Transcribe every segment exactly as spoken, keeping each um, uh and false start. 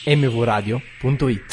emme vu radio punto it.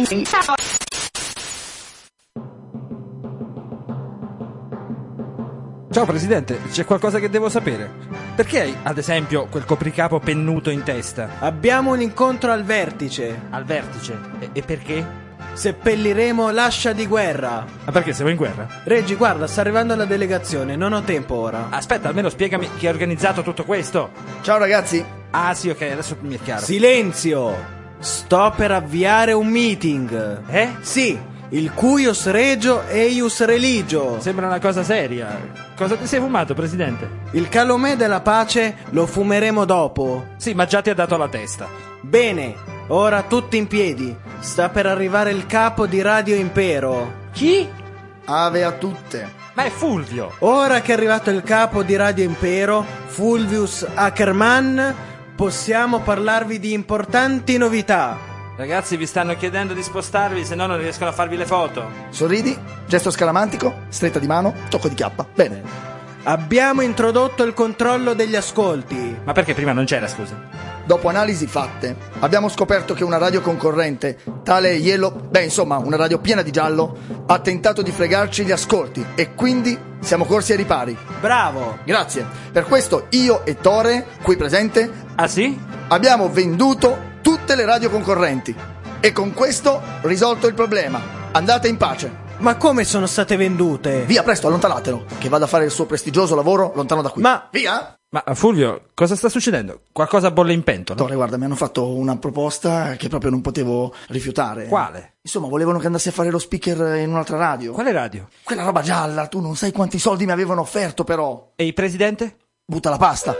Ciao Presidente, c'è qualcosa che devo sapere. Perché hai, ad esempio, quel copricapo pennuto in testa? Abbiamo un incontro al vertice. Al vertice? E, e perché? Seppelliremo l'ascia di guerra. Ma perché siamo in guerra? Reggi, guarda, sta arrivando la delegazione, non ho tempo ora. Aspetta, almeno spiegami chi ha organizzato tutto questo. Ciao ragazzi. Ah sì, ok, adesso mi è chiaro. Silenzio! Sto per avviare un meeting. Eh? Sì, il cuius regio eius religio. Sembra una cosa seria. Cosa ti sei fumato, Presidente? Il calomè della pace lo fumeremo dopo. Sì, ma già ti ha dato la testa. Bene, ora tutti in piedi. Sta per arrivare il capo di Radio Impero. Chi? Ave a tutte. Ma è Fulvio. Ora che è arrivato il capo di Radio Impero, Fulvius Ackermann, possiamo parlarvi di importanti novità. Ragazzi, vi stanno chiedendo di spostarvi, se no non riescono a farvi le foto. Sorridi, gesto scaramantico, stretta di mano, tocco di chiappa. Bene. Abbiamo introdotto il controllo degli ascolti. Ma perché prima non c'era, scusa? Dopo analisi fatte, abbiamo scoperto che una radio concorrente, tale Yellow, beh insomma una radio piena di giallo, ha tentato di fregarci gli ascolti e quindi siamo corsi ai ripari. Bravo! Grazie. Per questo io e Tore, qui presente, Ah sì? abbiamo venduto tutte le radio concorrenti e con questo risolto il problema. Andate in pace. Ma come sono state vendute? Via, presto, allontanatelo, che vada a fare il suo prestigioso lavoro lontano da qui. Ma... Via! Ma Fulvio, cosa sta succedendo? Qualcosa bolle in pentola? Tore, guarda, mi hanno fatto una proposta che proprio non potevo rifiutare. Quale? Insomma, volevano che andassi a fare lo speaker in un'altra radio. Quale radio? Quella roba gialla, tu non sai quanti soldi mi avevano offerto, però. E il Presidente? Butta la pasta.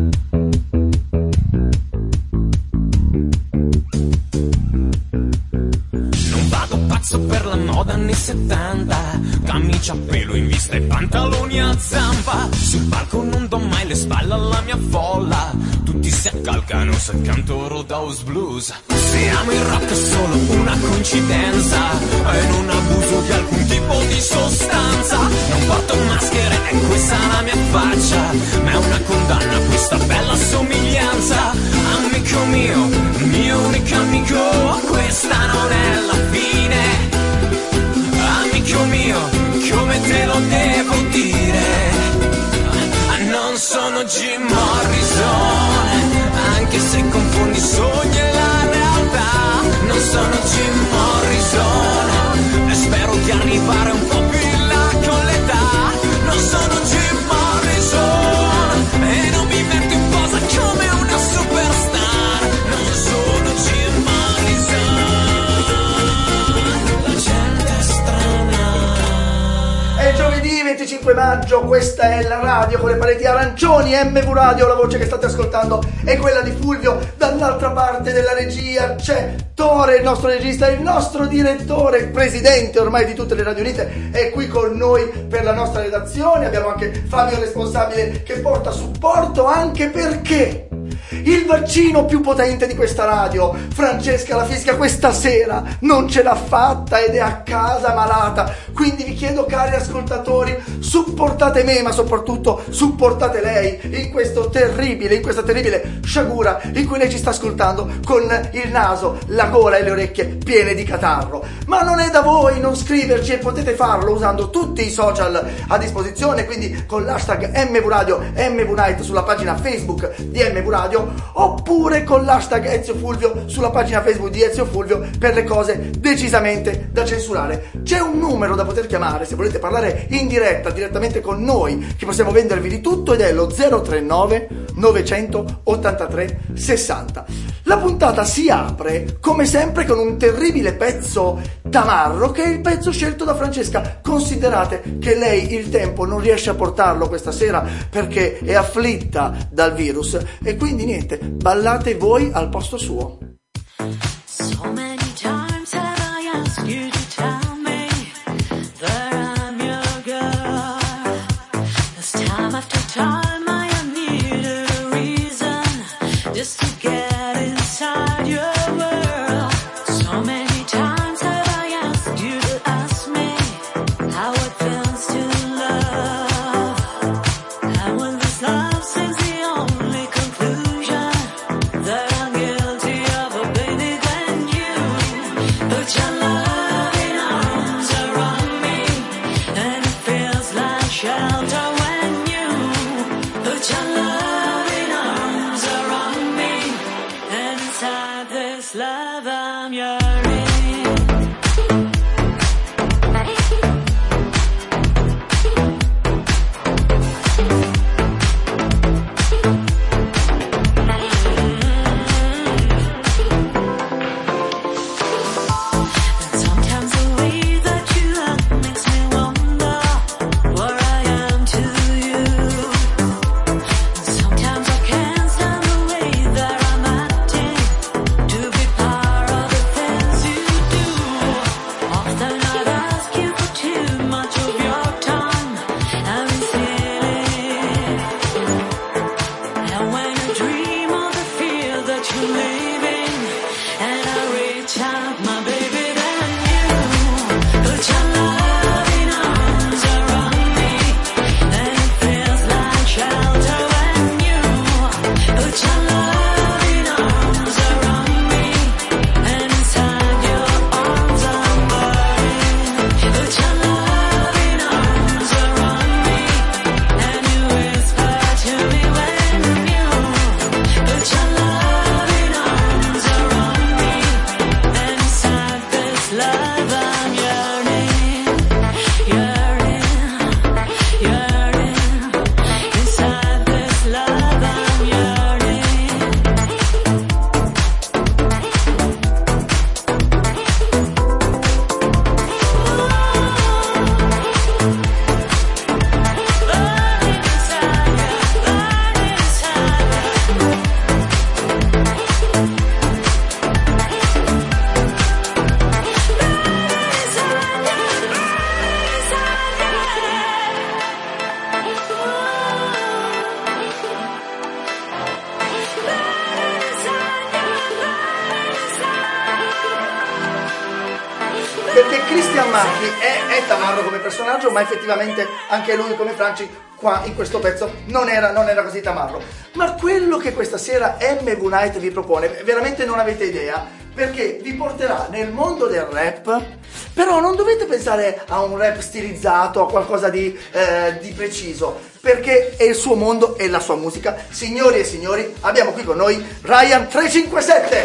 Per la moda anni settanta, camicia a pelo in vista e pantaloni a zampa. Sul palco non do mai le spalle alla mia folla, tutti si accalcano se canto Roadhouse Blues. Se amo il rock è solo una coincidenza e non abuso di alcun tipo di sostanza. Non porto maschere e questa è la mia faccia, ma è una condanna questa bella somiglianza. Amico mio, il mio unico amico, questa non è la fine. Amico mio, come te lo devo dire? Non sono Jim Morrison, anche se confondi i sogni e la realtà. Non sono Jim Morrison e spero di arrivare un po' più in là con l'età. Non sono Jim Morrison e non mi metto in posa come una superstar. Non sono Jim Morrison. La gente è strana. È giovedì venticinque maggio, questa è la radio con le pareti arancioni, emme vu Radio, la voce che state ascoltando è quella di Fulvio. Dall'altra parte della regia c'è Tore, il nostro regista, il nostro direttore, il presidente ormai di tutte le Radio Unite, è qui con noi per la nostra redazione. Abbiamo anche Fabio responsabile che porta supporto, anche perché il vaccino più potente di questa radio, Francesca La Fisca, questa sera non ce l'ha fatta ed è a casa malata. Quindi vi chiedo, cari ascoltatori, supportate me, ma soprattutto supportate lei in questo terribile, in questa terribile sciagura in cui lei ci sta ascoltando con il naso, la gola e le orecchie piene di catarro. Ma non è da voi non scriverci, e potete farlo usando tutti i social a disposizione, quindi con l'hashtag emme vu Radio, emme vu Night sulla pagina Facebook di emme vu Radio, oppure con l'hashtag Ezio Fulvio sulla pagina Facebook di Ezio Fulvio per le cose decisamente da censurare. C'è un numero da poter chiamare se volete parlare in diretta, direttamente con noi, che possiamo vendervi di tutto, ed è lo zero tre nove novecentottantatré sessanta. La puntata si apre come sempre con un terribile pezzo tamarro, che è il pezzo scelto da Francesca. Considerate che lei il tempo non riesce a portarlo questa sera perché è afflitta dal virus, e quindi niente, ballate voi al posto suo. So many times have I asked you to tell me that I'm your girl. As time after time I have needed a reason just to get inside your world. So many times have I asked you to ask me how it feels to love. And when this love seems the only conclusion that I'm guilty of perché Christian Marchi è, è tamarro come personaggio, ma effettivamente anche lui come Franci qua in questo pezzo non era, non era così tamarro. Ma quello che questa sera M V Night vi propone, veramente non avete idea, perché vi porterà nel mondo del rap, però non dovete pensare a un rap stilizzato, a qualcosa di, eh, di preciso, perché è il suo mondo e la sua musica. Signori e signori, abbiamo qui con noi Ryan tre cinque sette.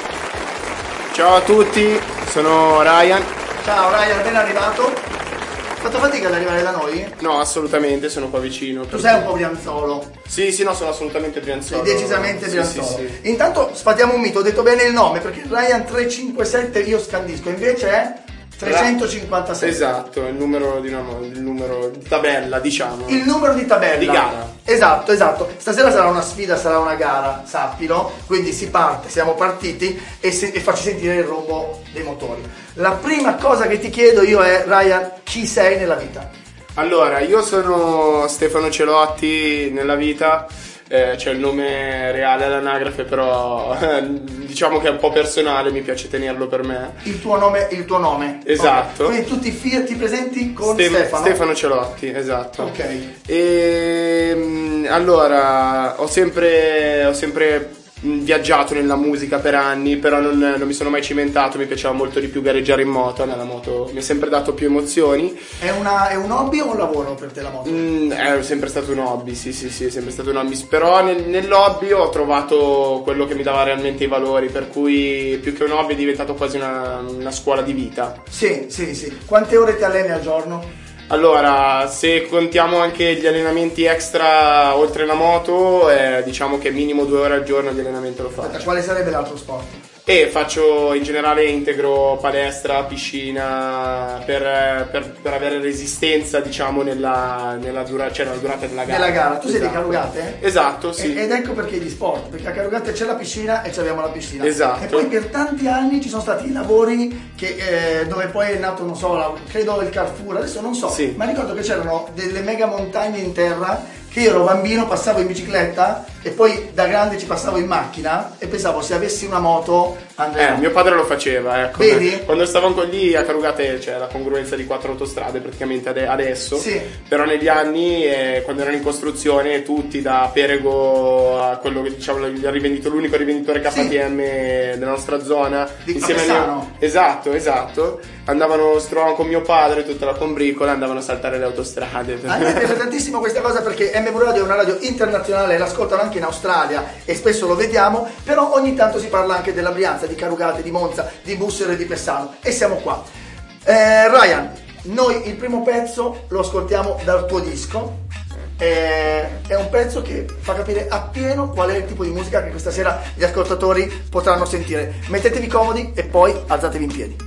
Ciao a tutti, sono Ryan. Ciao Ryan, ben arrivato. Hai fatto fatica ad arrivare da noi? No, assolutamente, sono qua vicino. Tu sei un po' brianzolo. Sì, sì, no, sono assolutamente brianzolo. Sei decisamente Sì, brianzolo. sì, sì. Intanto sfatiamo un mito, ho detto bene il nome, perché Ryan tre cinque sette io scandisco, invece è trecentocinquantasei. Esatto, il numero di una il numero di tabella, diciamo. Il numero di tabella. Di gara. Esatto, esatto. Stasera sarà una sfida, sarà una gara, sappilo. Quindi si parte, siamo partiti e, se, e facci sentire il rombo dei motori. La prima cosa che ti chiedo io è, Ryan, chi sei nella vita? Allora, io sono Stefano Celotti nella vita. Eh, c'è il nome reale all'anagrafe, però eh, diciamo che è un po' personale, mi piace tenerlo per me. Il tuo nome, il tuo nome. Esatto. Okay. Quindi tu ti, fi- ti presenti con Ste- Stefano. Stefano Celotti, esatto. Ok. E mh, allora ho sempre ho sempre mh, viaggiato nella musica per anni, però non, non mi sono mai cimentato, mi piaceva molto di più gareggiare in moto, nella moto mi ha sempre dato più emozioni. È, una, è un hobby o un lavoro per te la moto? Mm, è sempre stato un hobby, sì sì sì, è sempre stato un hobby, però nel, nell'hobby ho trovato quello che mi dava realmente i valori, per cui più che un hobby è diventato quasi una, una scuola di vita. Sì, sì, sì. Quante ore ti alleni al giorno? Allora, se contiamo anche gli allenamenti extra oltre la moto, eh, diciamo che minimo due ore al giorno di allenamento lo faccio. Quale sarebbe l'altro sport? E faccio in generale integro palestra, piscina per, per, per avere resistenza, diciamo, nella, nella, dura, cioè, nella durata della gara. Della gara. Tu sei di Esatto. Carugate? Esatto, sì. Ed ecco perché gli sport, perché a Carugate c'è la piscina e ci abbiamo la piscina. Esatto. E poi per tanti anni ci sono stati i lavori che, eh, dove poi è nato, non so, la, credo il Carrefour, adesso non so, Sì. ma ricordo che c'erano delle mega montagne in terra, che io ero bambino, passavo in bicicletta e poi da grande ci passavo in macchina e pensavo, se avessi una moto andrei. Eh, mio padre lo faceva, ecco. Vedi? Quando stavamo lì a Carugate c'è la congruenza di quattro autostrade praticamente ade- adesso. Sì. Però negli anni, eh, quando erano in costruzione, tutti da Perego a quello che diciamo il rivenditore, l'unico rivenditore K T M della nostra zona, Di insieme a Capessano. mio, esatto, esatto, andavano, si trovavano con mio padre, tutta la combricola, andavano a saltare le autostrade. A me piace tantissimo questa cosa perché M V Radio è una radio internazionale, l'ascoltano anche in Australia e spesso lo vediamo, però ogni tanto si parla anche della Brianza, di Carugate, di Monza, di Bussero e di Pessano e siamo qua. Eh, Ryan, noi il primo pezzo lo ascoltiamo dal tuo disco, eh, è un pezzo che fa capire appieno qual è il tipo di musica che questa sera gli ascoltatori potranno sentire. Mettetevi comodi e poi alzatevi in piedi.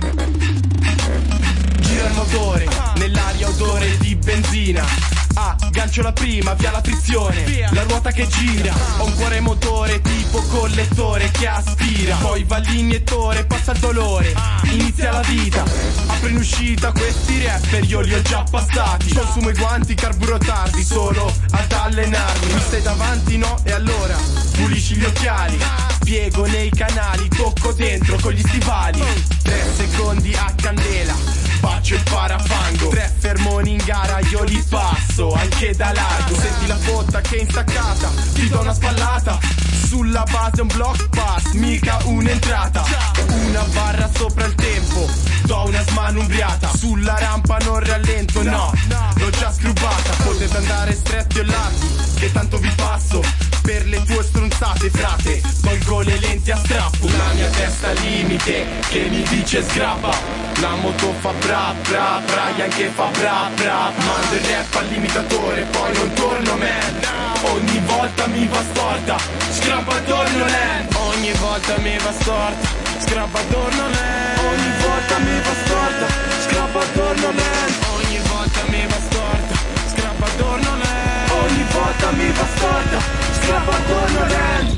Gira il motore, nell'aria odore di benzina. Ah, gancio la prima, via la frizione, la ruota che gira. Ho un cuore motore tipo collettore che aspira. Poi va l'iniettore, passa il dolore, inizia la vita. Apro in uscita, questi rapper io li ho già passati. Consumo i guanti, carburo tardi, solo ad allenarmi. Mi stai davanti, no? E allora pulisci gli occhiali. Piego nei canali, tocco dentro con gli stivali. Tre secondi a candela, faccio il parafango. Tre fermoni in gara, io li passo anche da largo. Senti la botta che è instaccata, ti do una spallata. Sulla base un block pass, mica un'entrata. Una barra sopra il tempo, do una smanumbriata. Sulla rampa non rallento, no, l'ho già scrubata. Potete andare stretti o larghi, che tanto vi passo. Per le tue stronzate, frate, tolgo le lenti a strappo. La mia testa al limite, che mi dice sgrappa. La moto fa bra bra, Brian che fa bra bra. Mando il rap al limitatore, poi non torno man. Ogni volta mi va storta, scrappa torno land. Ogni volta mi va storta, scrappa torno land. Ogni volta mi va storta, scrappa torno land. Ogni volta mi va storta, scrappa torno land. Ogni volta mi va storta, scrappa torno land.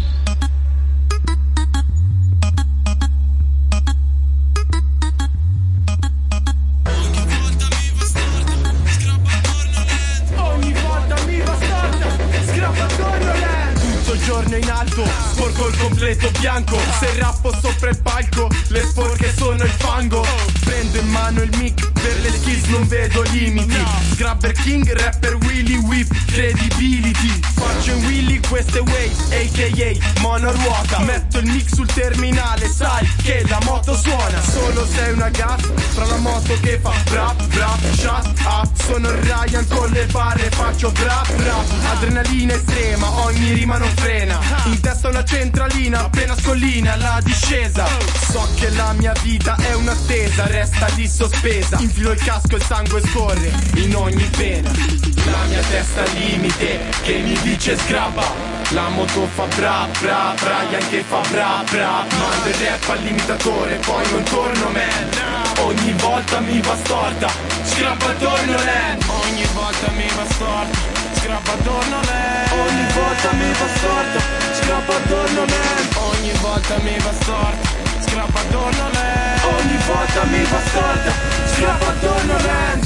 Giorno in alto fatto, sporco il completo bianco. Se rappo sopra il palco, le sporche sono il fango. Prendo in mano il mic, per le skills non vedo limiti. Grabber King, rapper Willy Whip, credibility. Faccio in Willy queste wave, a k a monoruota. Metto il mic sul terminale, sai che la moto suona. Solo sei una gaff, fra la moto che fa brap brap, shut up. Sono Ryan con le barre, faccio brap brap. Adrenalina estrema, ogni rima non frena. In testa una centralina, appena scollina la discesa. So che la mia vita è un'attesa, resta lì sospesa. Infilo il casco, il sangue scorre in ogni vena. La mia testa al limite che mi dice sgrappa. La moto fa bra bra, Brian che fa bra bra. Mando il rap al limitatore, poi non torno man. Ogni volta mi va storta, scrappa torno land. Ogni volta mi va storta, scrappa torno land. Ogni volta mi va storta, scrappa torno land. Ogni volta mi va storta, scrappa torno land. Ogni volta mi va storta, scrappa torno land.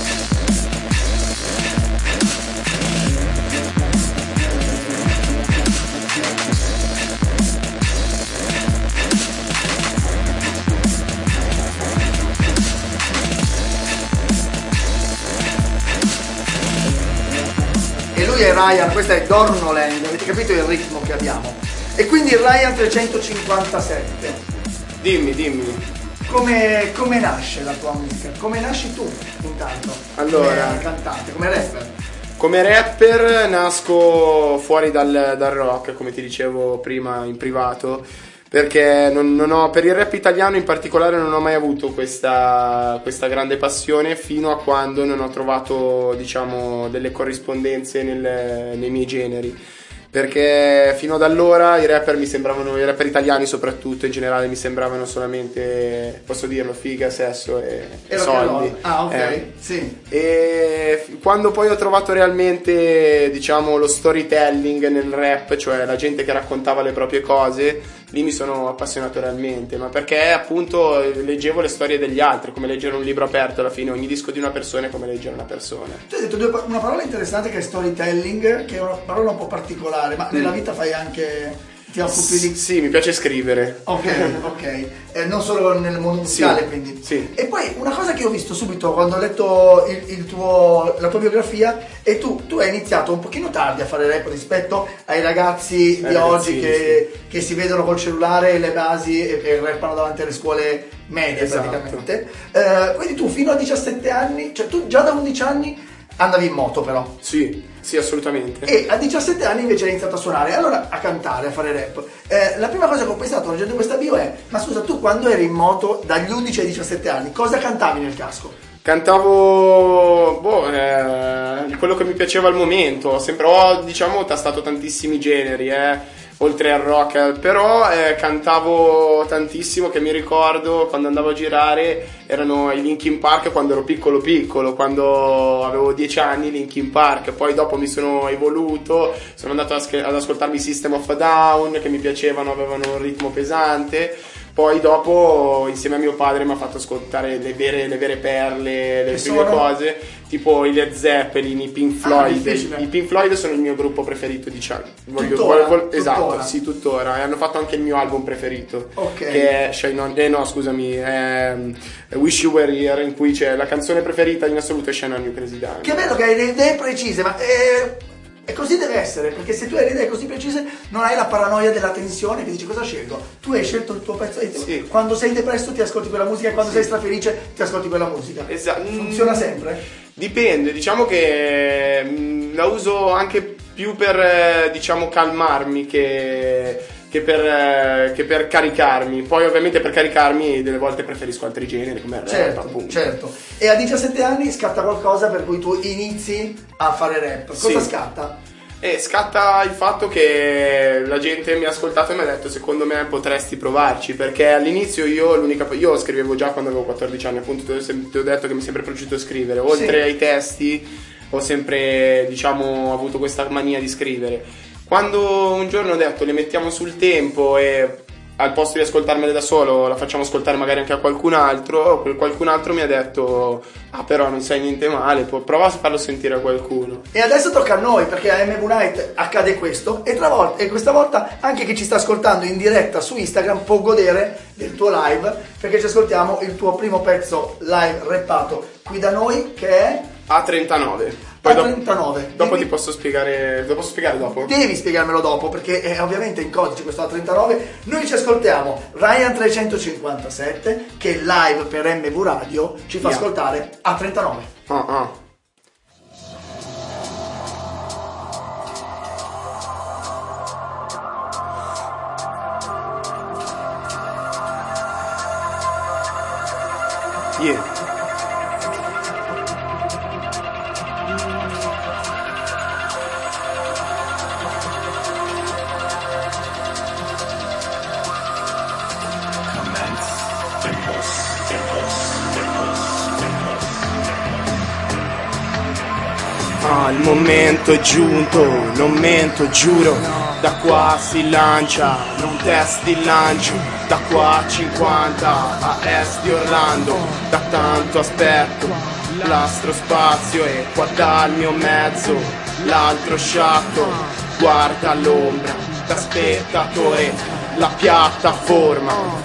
E lui è Ryan, questa è Dornoland, avete capito il ritmo che abbiamo? E quindi Ryan trecentocinquantasette. Dimmi, dimmi. Come, come nasce la tua musica? Come nasci tu intanto? Allora, come cantante, come rapper? Come rapper nasco fuori dal, dal rock, come ti dicevo prima in privato, perché non, non ho, per il rap italiano in particolare non ho mai avuto questa, questa grande passione fino a quando non ho trovato, diciamo, delle corrispondenze nel, nei miei generi. Perché fino ad allora i rapper mi sembravano, i rapper italiani soprattutto in generale, mi sembravano solamente, posso dirlo, figa, sesso e, e soldi. Ah, ok, eh. sì. E quando poi ho trovato realmente, diciamo, lo storytelling nel rap, cioè la gente che raccontava le proprie cose, lì mi sono appassionato realmente, ma perché appunto leggevo le storie degli altri, come leggere un libro aperto alla fine, ogni disco di una persona è come leggere una persona. Tu hai detto due, una parola interessante che è storytelling, che è una parola un po' particolare, ma nella vita fai anche... ti occupi di... Sì, mi piace scrivere. Ok, ok. Eh, non solo nel mondo musicale, sì, quindi. Sì. E poi una cosa che ho visto subito quando ho letto il, il tuo, la tua biografia, è tu, tu hai iniziato un pochino tardi a fare rap rispetto ai ragazzi di eh, oggi che, sì. che si vedono col cellulare, le basi e, e rappano davanti alle scuole medie, esatto. praticamente. Eh, quindi tu fino a diciassette anni, cioè tu già da undici anni andavi in moto però. Sì. Sì, assolutamente. E a diciassette anni invece hai iniziato a suonare, allora a cantare, a fare rap. Eh, la prima cosa che ho pensato leggendo questa bio è: ma scusa, tu quando eri in moto dagli undici ai diciassette anni, cosa cantavi nel casco? Cantavo, boh, eh, quello che mi piaceva al momento. Ho sempre, ho, diciamo, tastato tantissimi generi, eh. Oltre al rock, però eh, cantavo tantissimo, che mi ricordo quando andavo a girare erano i Linkin Park quando ero piccolo piccolo, quando avevo dieci anni, Linkin Park. Poi dopo mi sono evoluto, sono andato ad ascoltarmi System of a Down, che mi piacevano, avevano un ritmo pesante. Poi dopo insieme a mio padre mi ha fatto ascoltare le vere, le vere perle, le che prime sono? cose, tipo i Led Zeppelin, i Pink Floyd. Ah, I Pink Floyd sono il mio gruppo preferito, diciamo. Voglio, tuttora, voglio, esatto, tuttora. sì, tuttora. E hanno fatto anche il mio album preferito, Ok. che è Shine On, eh no, scusami, è Wish You Were Here, in cui c'è la canzone preferita in assoluto è Shine On You Crazy Diamond. Che bello che hai le idee precise, ma eh, e così deve essere, perché se tu hai le idee così precise non hai la paranoia della tensione che dici cosa scelgo. Tu hai scelto il tuo pezzo e Sì. quando sei depresso ti ascolti quella musica e quando Sì. sei strafelice ti ascolti quella musica. Esatto. Funziona sempre? Dipende, diciamo che mh, la uso anche più per, eh, diciamo, calmarmi che, che, per, eh, che per caricarmi. Poi ovviamente per caricarmi delle volte preferisco altri generi come il rap, Certo, appunto. certo. E a diciassette anni scatta qualcosa per cui tu inizi a fare rap. Cosa Sì. scatta? E scatta il fatto che la gente mi ha ascoltato e mi ha detto secondo me potresti provarci, perché all'inizio io l'unica io scrivevo già quando avevo quattordici anni, appunto ti ho, sem- ti ho detto che mi è sempre piaciuto scrivere, oltre Sì. ai testi ho sempre, diciamo, avuto questa mania di scrivere. Quando un giorno ho detto le mettiamo sul tempo e al posto di ascoltarmele da solo la facciamo ascoltare magari anche a qualcun altro. Quel qualcun altro mi ha detto: ah, però non sai niente male, prova a farlo sentire a qualcuno. E adesso tocca a noi, perché a M V Night accade questo, e, tra volta, e questa volta anche chi ci sta ascoltando in diretta su Instagram può godere del tuo live, perché ci ascoltiamo il tuo primo pezzo live rappato qui da noi, che è A trentanove. Poi A trentanove. Dopo, dopo Devi- ti posso spiegare. Lo posso spiegare dopo? Devi spiegarmelo dopo, perché è ovviamente in codice questo A trentanove. Noi ci ascoltiamo Ryan trecentocinquantasette, che live per M V Radio ci fa Yeah. ascoltare A trentanove. Ah, ah. Yeah. Ah, il momento è giunto, non mento, giuro. Da qua si lancia, non test di lancio. Da qua a cinquanta, a est di Orlando. Da tanto aspetto, l'astro spazio e qua dal mio mezzo l'altro sciatto. Guarda l'ombra, da spettatore, la piattaforma.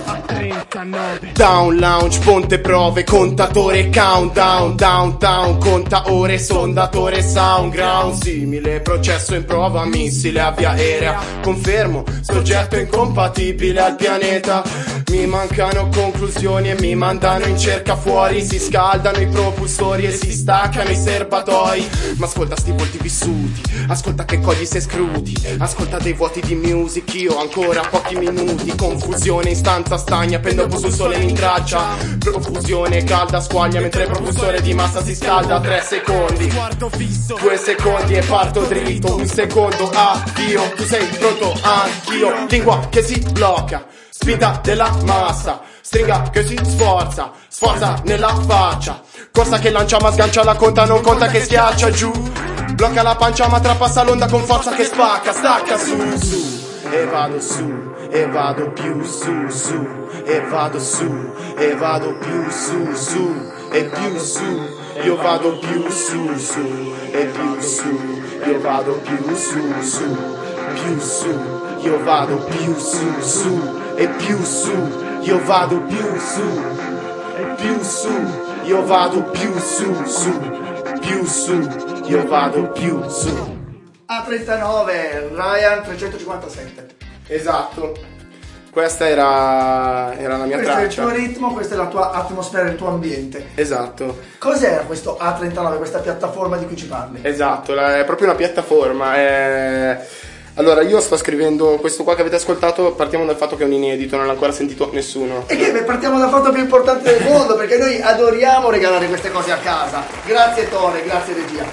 Down lounge, ponte prove, contatore countdown. Downtown, conta ore, sondatore sound ground. Simile processo in prova, missile a via aerea. Confermo, soggetto incompatibile al pianeta. Mi mancano conclusioni e mi mandano in cerca fuori. Si scaldano i propulsori e si staccano i serbatoi. Ma ascolta sti volti vissuti, ascolta che cogli se scruti. Ascolta dei vuoti di music, io ho ancora pochi minuti. Confusione in stanza stagna, prendo il sul sole in traccia. Profusione calda squaglia, mentre il propulsore di massa si scalda. Tre secondi, due secondi e parto dritto. Un secondo, addio, tu sei pronto, anch'io. Lingua che si blocca, spinta della massa, stringa che si sforza, sforza nella faccia. Corsa che lancia ma sgancia la conta, non conta che schiaccia giù. Blocca la pancia ma trapassa l'onda con forza che spacca, stacca su su. E vado su, e vado più su su. E vado su, e vado più su su. E più su, io vado più su su. E più su, io vado più su su. Più su, io vado più su su. E più su, io vado più su. E più su, io vado più su su. Più su, io vado più su. A trentanove, Ryan trecentocinquantasette. Esatto. Questa era, era la mia Questo è il traccia. tuo ritmo, questa è la tua atmosfera, il tuo ambiente. Esatto, Cos'era questo A trentanove, questa piattaforma di cui ci parli? esatto, la- è proprio una piattaforma. È... Allora, io sto scrivendo questo qua che avete ascoltato, partiamo dal fatto che è un inedito, non l'ha ancora sentito nessuno. E che beh, partiamo dal fatto più importante del mondo, perché noi adoriamo regalare queste cose a casa. Grazie Tore, grazie regia.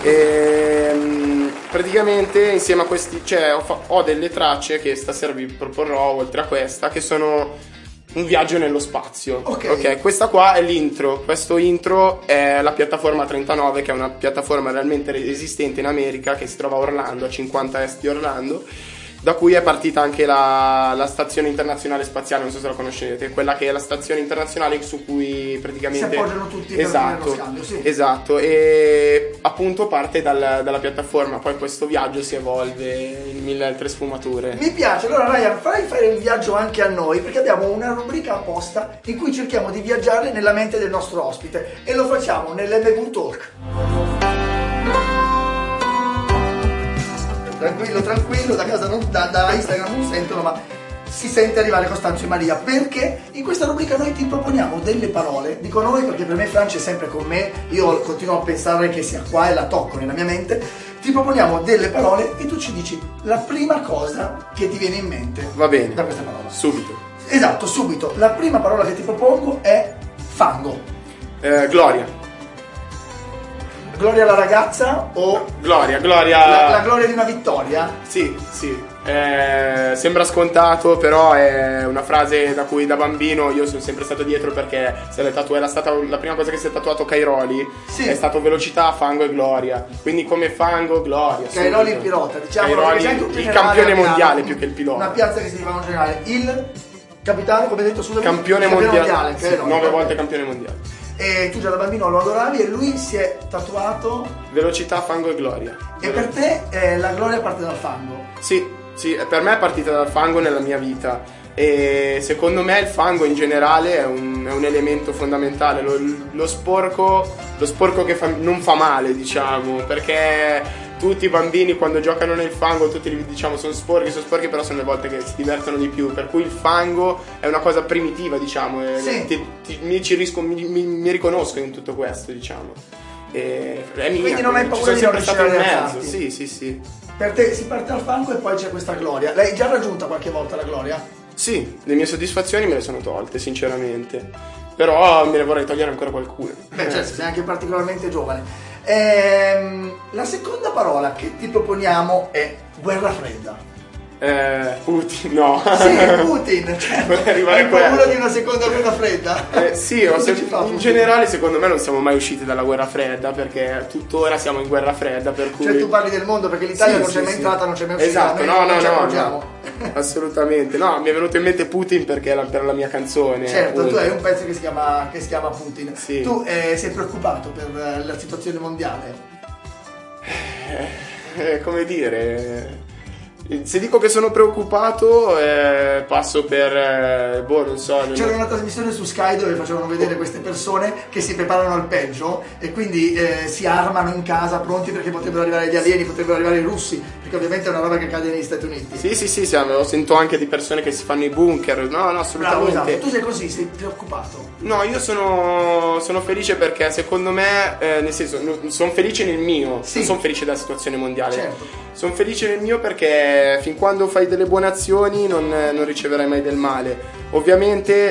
Ehm, praticamente insieme a questi, cioè ho, fa- ho delle tracce che stasera vi proporrò oltre a questa, che sono un viaggio nello spazio. Ok. Questa qua è l'intro. Questo intro è la piattaforma trentanove, che è una piattaforma realmente esistente in America, che si trova a Orlando, a cinquanta est di Orlando, da cui è partita anche la, la stazione internazionale spaziale, non so se la conoscete, quella che è la stazione internazionale su cui praticamente Si appoggiano tutti per esatto, fare lo scambio, sì. esatto, e appunto parte dal- dalla piattaforma, poi questo viaggio si evolve in mille altre sfumature. Mi piace, allora Ryan, fai fare un viaggio anche a noi, perché abbiamo una rubrica apposta in cui cerchiamo di viaggiare nella mente del nostro ospite, e lo facciamo nell'M V Talk. Tranquillo, tranquillo, da casa non, da, da Instagram non sentono, ma si sente arrivare Costanzo e Maria, perché in questa rubrica noi ti proponiamo delle parole. Dico noi perché per me Francia è sempre con me, io continuo a pensare che sia qua e la tocco nella mia mente. Ti proponiamo delle parole e tu ci dici la prima cosa che ti viene in mente. Va bene. Da questa parola. Subito. Esatto, subito. La prima parola che ti propongo è fango. Eh, Gloria. Gloria alla ragazza o Gloria, Gloria. la, la gloria di una vittoria? Sì, sì. Eh, sembra scontato, però è una frase da cui da bambino io sono sempre stato dietro, perché se l'è tatuata, era stata la prima cosa che si è tatuato Cairoli. Sì. È stato velocità, fango e gloria. Quindi come fango, gloria. Cairoli il subito. pilota, diciamo Cairoli, che c'è anche un il generale campione a Milano, mondiale più che il pilota. Una piazza che si chiama un generale. Il capitano, come hai detto, scusami, Campione, campione mondiale, mondiale, sì, no, nove no. volte campione mondiale. E tu già da bambino lo adoravi e lui si è tatuato. Velocità, fango e gloria. E per te eh, la gloria parte dal fango. Sì, sì, per me è partita dal fango nella mia vita e secondo me il fango in generale è un, è un elemento fondamentale, lo, lo sporco, lo sporco che fa, non fa male, diciamo, perché tutti i bambini quando giocano nel fango tutti li diciamo sono sporchi, sono sporchi, però sono le volte che si divertono di più, per cui il fango è una cosa primitiva, diciamo, e Sì. ti- ti- mi, ci risco- mi, mi- mi riconosco in tutto questo, diciamo. E è mia, Quindi non hai ci paura sono di sempre non stato in riuscire a mezzo, rialzarti? sì, sì, sì. Per te si parte dal fango e poi c'è questa gloria. L'hai già raggiunta qualche volta la gloria? Sì, le mie soddisfazioni me le sono tolte, sinceramente. Però me ne vorrei togliere ancora qualcuno. Beh, certo, sei anche particolarmente giovane. Ehm, la seconda parola che ti proponiamo è guerra fredda. Eh, Putin, no. Sì, Putin, certo. Vorrei arrivare Hai a quello. paura di una seconda guerra fredda? Eh, sì, ho Cosa sem- ci fa, in Putin? generale secondo me non siamo mai usciti dalla guerra fredda, perché tuttora siamo in guerra fredda, per cui... Cioè tu parli del mondo perché l'Italia Sì, non c'è sì, mai sì. entrata, non c'è mai uscita. Esatto, noi no, non no, ci no, accorgiamo. no, assolutamente. No, mi è venuto in mente Putin perché era per la mia canzone. Certo, appunto. tu hai un pezzo che si chiama, che si chiama Putin. Sì. Tu eh, sei preoccupato per eh, la situazione mondiale? Eh, come dire, se dico che sono preoccupato eh, passo per eh, boh, non so, non- C'era una trasmissione su Sky dove facevano vedere queste persone che si preparano al peggio e quindi eh, si armano in casa pronti perché potrebbero arrivare gli alieni, potrebbero arrivare i russi, perché ovviamente è una roba che accade negli Stati Uniti. Sì, sì, sì, sì, lo sento anche di persone che si fanno i bunker. No, no, Bravo, assolutamente. esatto. Tu sei così, sei preoccupato. No, io sono, sono felice perché secondo me, eh, nel senso, sono felice nel mio, Sì. non sono felice della situazione mondiale. Certo. Sono felice nel mio perché fin quando fai delle buone azioni non, non riceverai mai del male. Ovviamente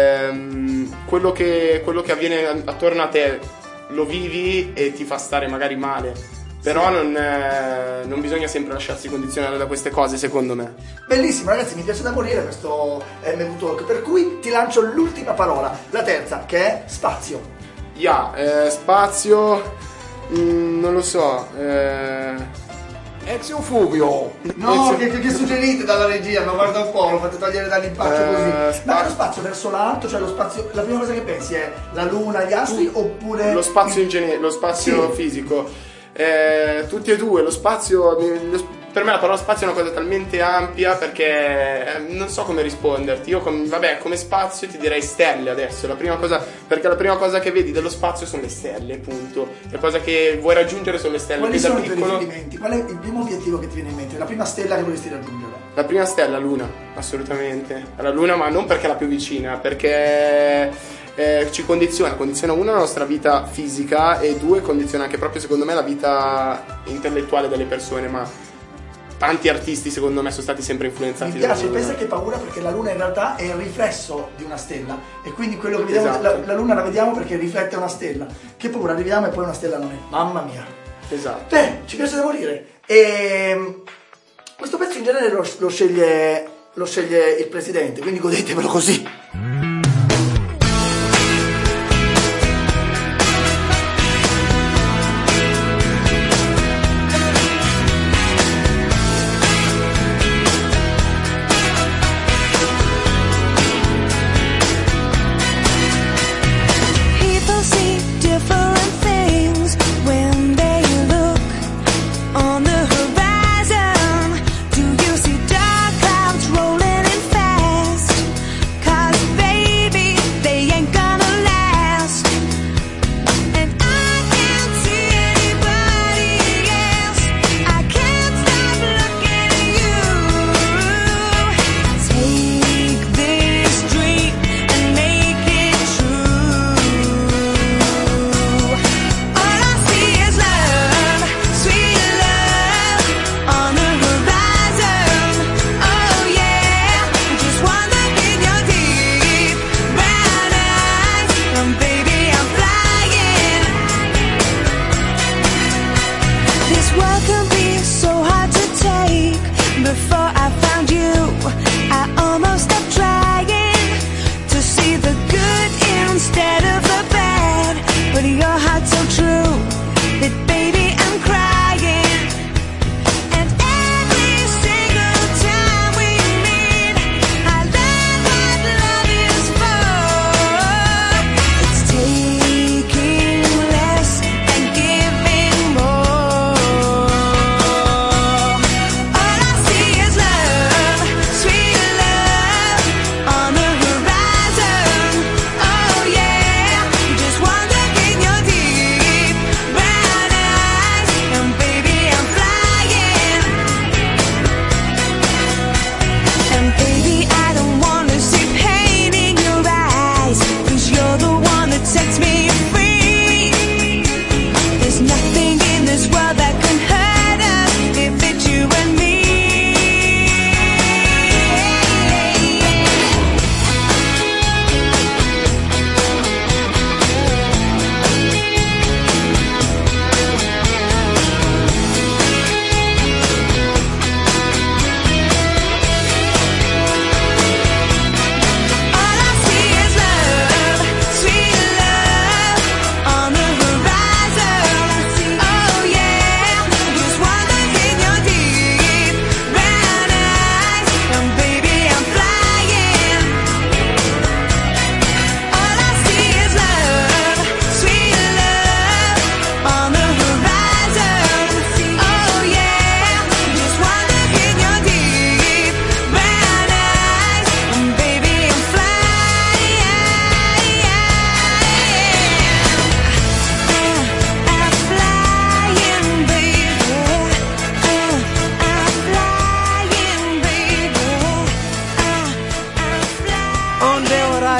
ehm, quello, che, quello che avviene attorno a te lo vivi e ti fa stare magari male. Però non, eh, non bisogna sempre lasciarsi condizionare da queste cose, secondo me. Bellissimo, ragazzi, mi piace da morire questo M V Talk, per cui ti lancio l'ultima parola, la terza, che è spazio. Ya, eh, spazio, mm, non lo so. Eh... Ezio Fubio. No, Ezio- che, che, che suggerite dalla regia, ma guarda un po', lo fate togliere dall'impaccio Eh, così. spa- Ma lo spazio verso l'alto, cioè lo spazio, la prima cosa che pensi è la luna, gli astri, oppure... Lo spazio in genere, lo spazio Sì. fisico. Eh, tutti e due, lo spazio, mi- lo- per me la parola spazio è una cosa talmente ampia perché eh, non so come risponderti. Io com- vabbè, come spazio ti direi stelle adesso, la prima cosa, perché la prima cosa che vedi dello spazio sono le stelle, punto. La cosa che vuoi raggiungere sono le stelle. Quali che da sono i tuoi piccolo- riferimenti? Qual è il primo obiettivo che ti viene in mente? La prima stella che vorresti raggiungere? La prima stella, la Luna, assolutamente. La Luna, ma non perché è la più vicina, perché eh, ci condiziona. Condiziona uno la nostra vita fisica e due condiziona anche proprio secondo me la vita intellettuale delle persone, ma tanti artisti secondo me sono stati sempre influenzati Mi dalla piace, Luna. pensa che paura perché la luna in realtà è il riflesso di una stella e quindi quello che vediamo, Esatto. la, la luna la vediamo perché riflette una stella. Che paura, arriviamo e poi una stella non è. Mamma mia. Esatto. Beh, ci piace da morire. E questo pezzo in genere lo, lo sceglie lo sceglie il presidente, quindi godetevelo così. People see different things when they look on the horizon. Do you see dark clouds rolling in fast? 'Cause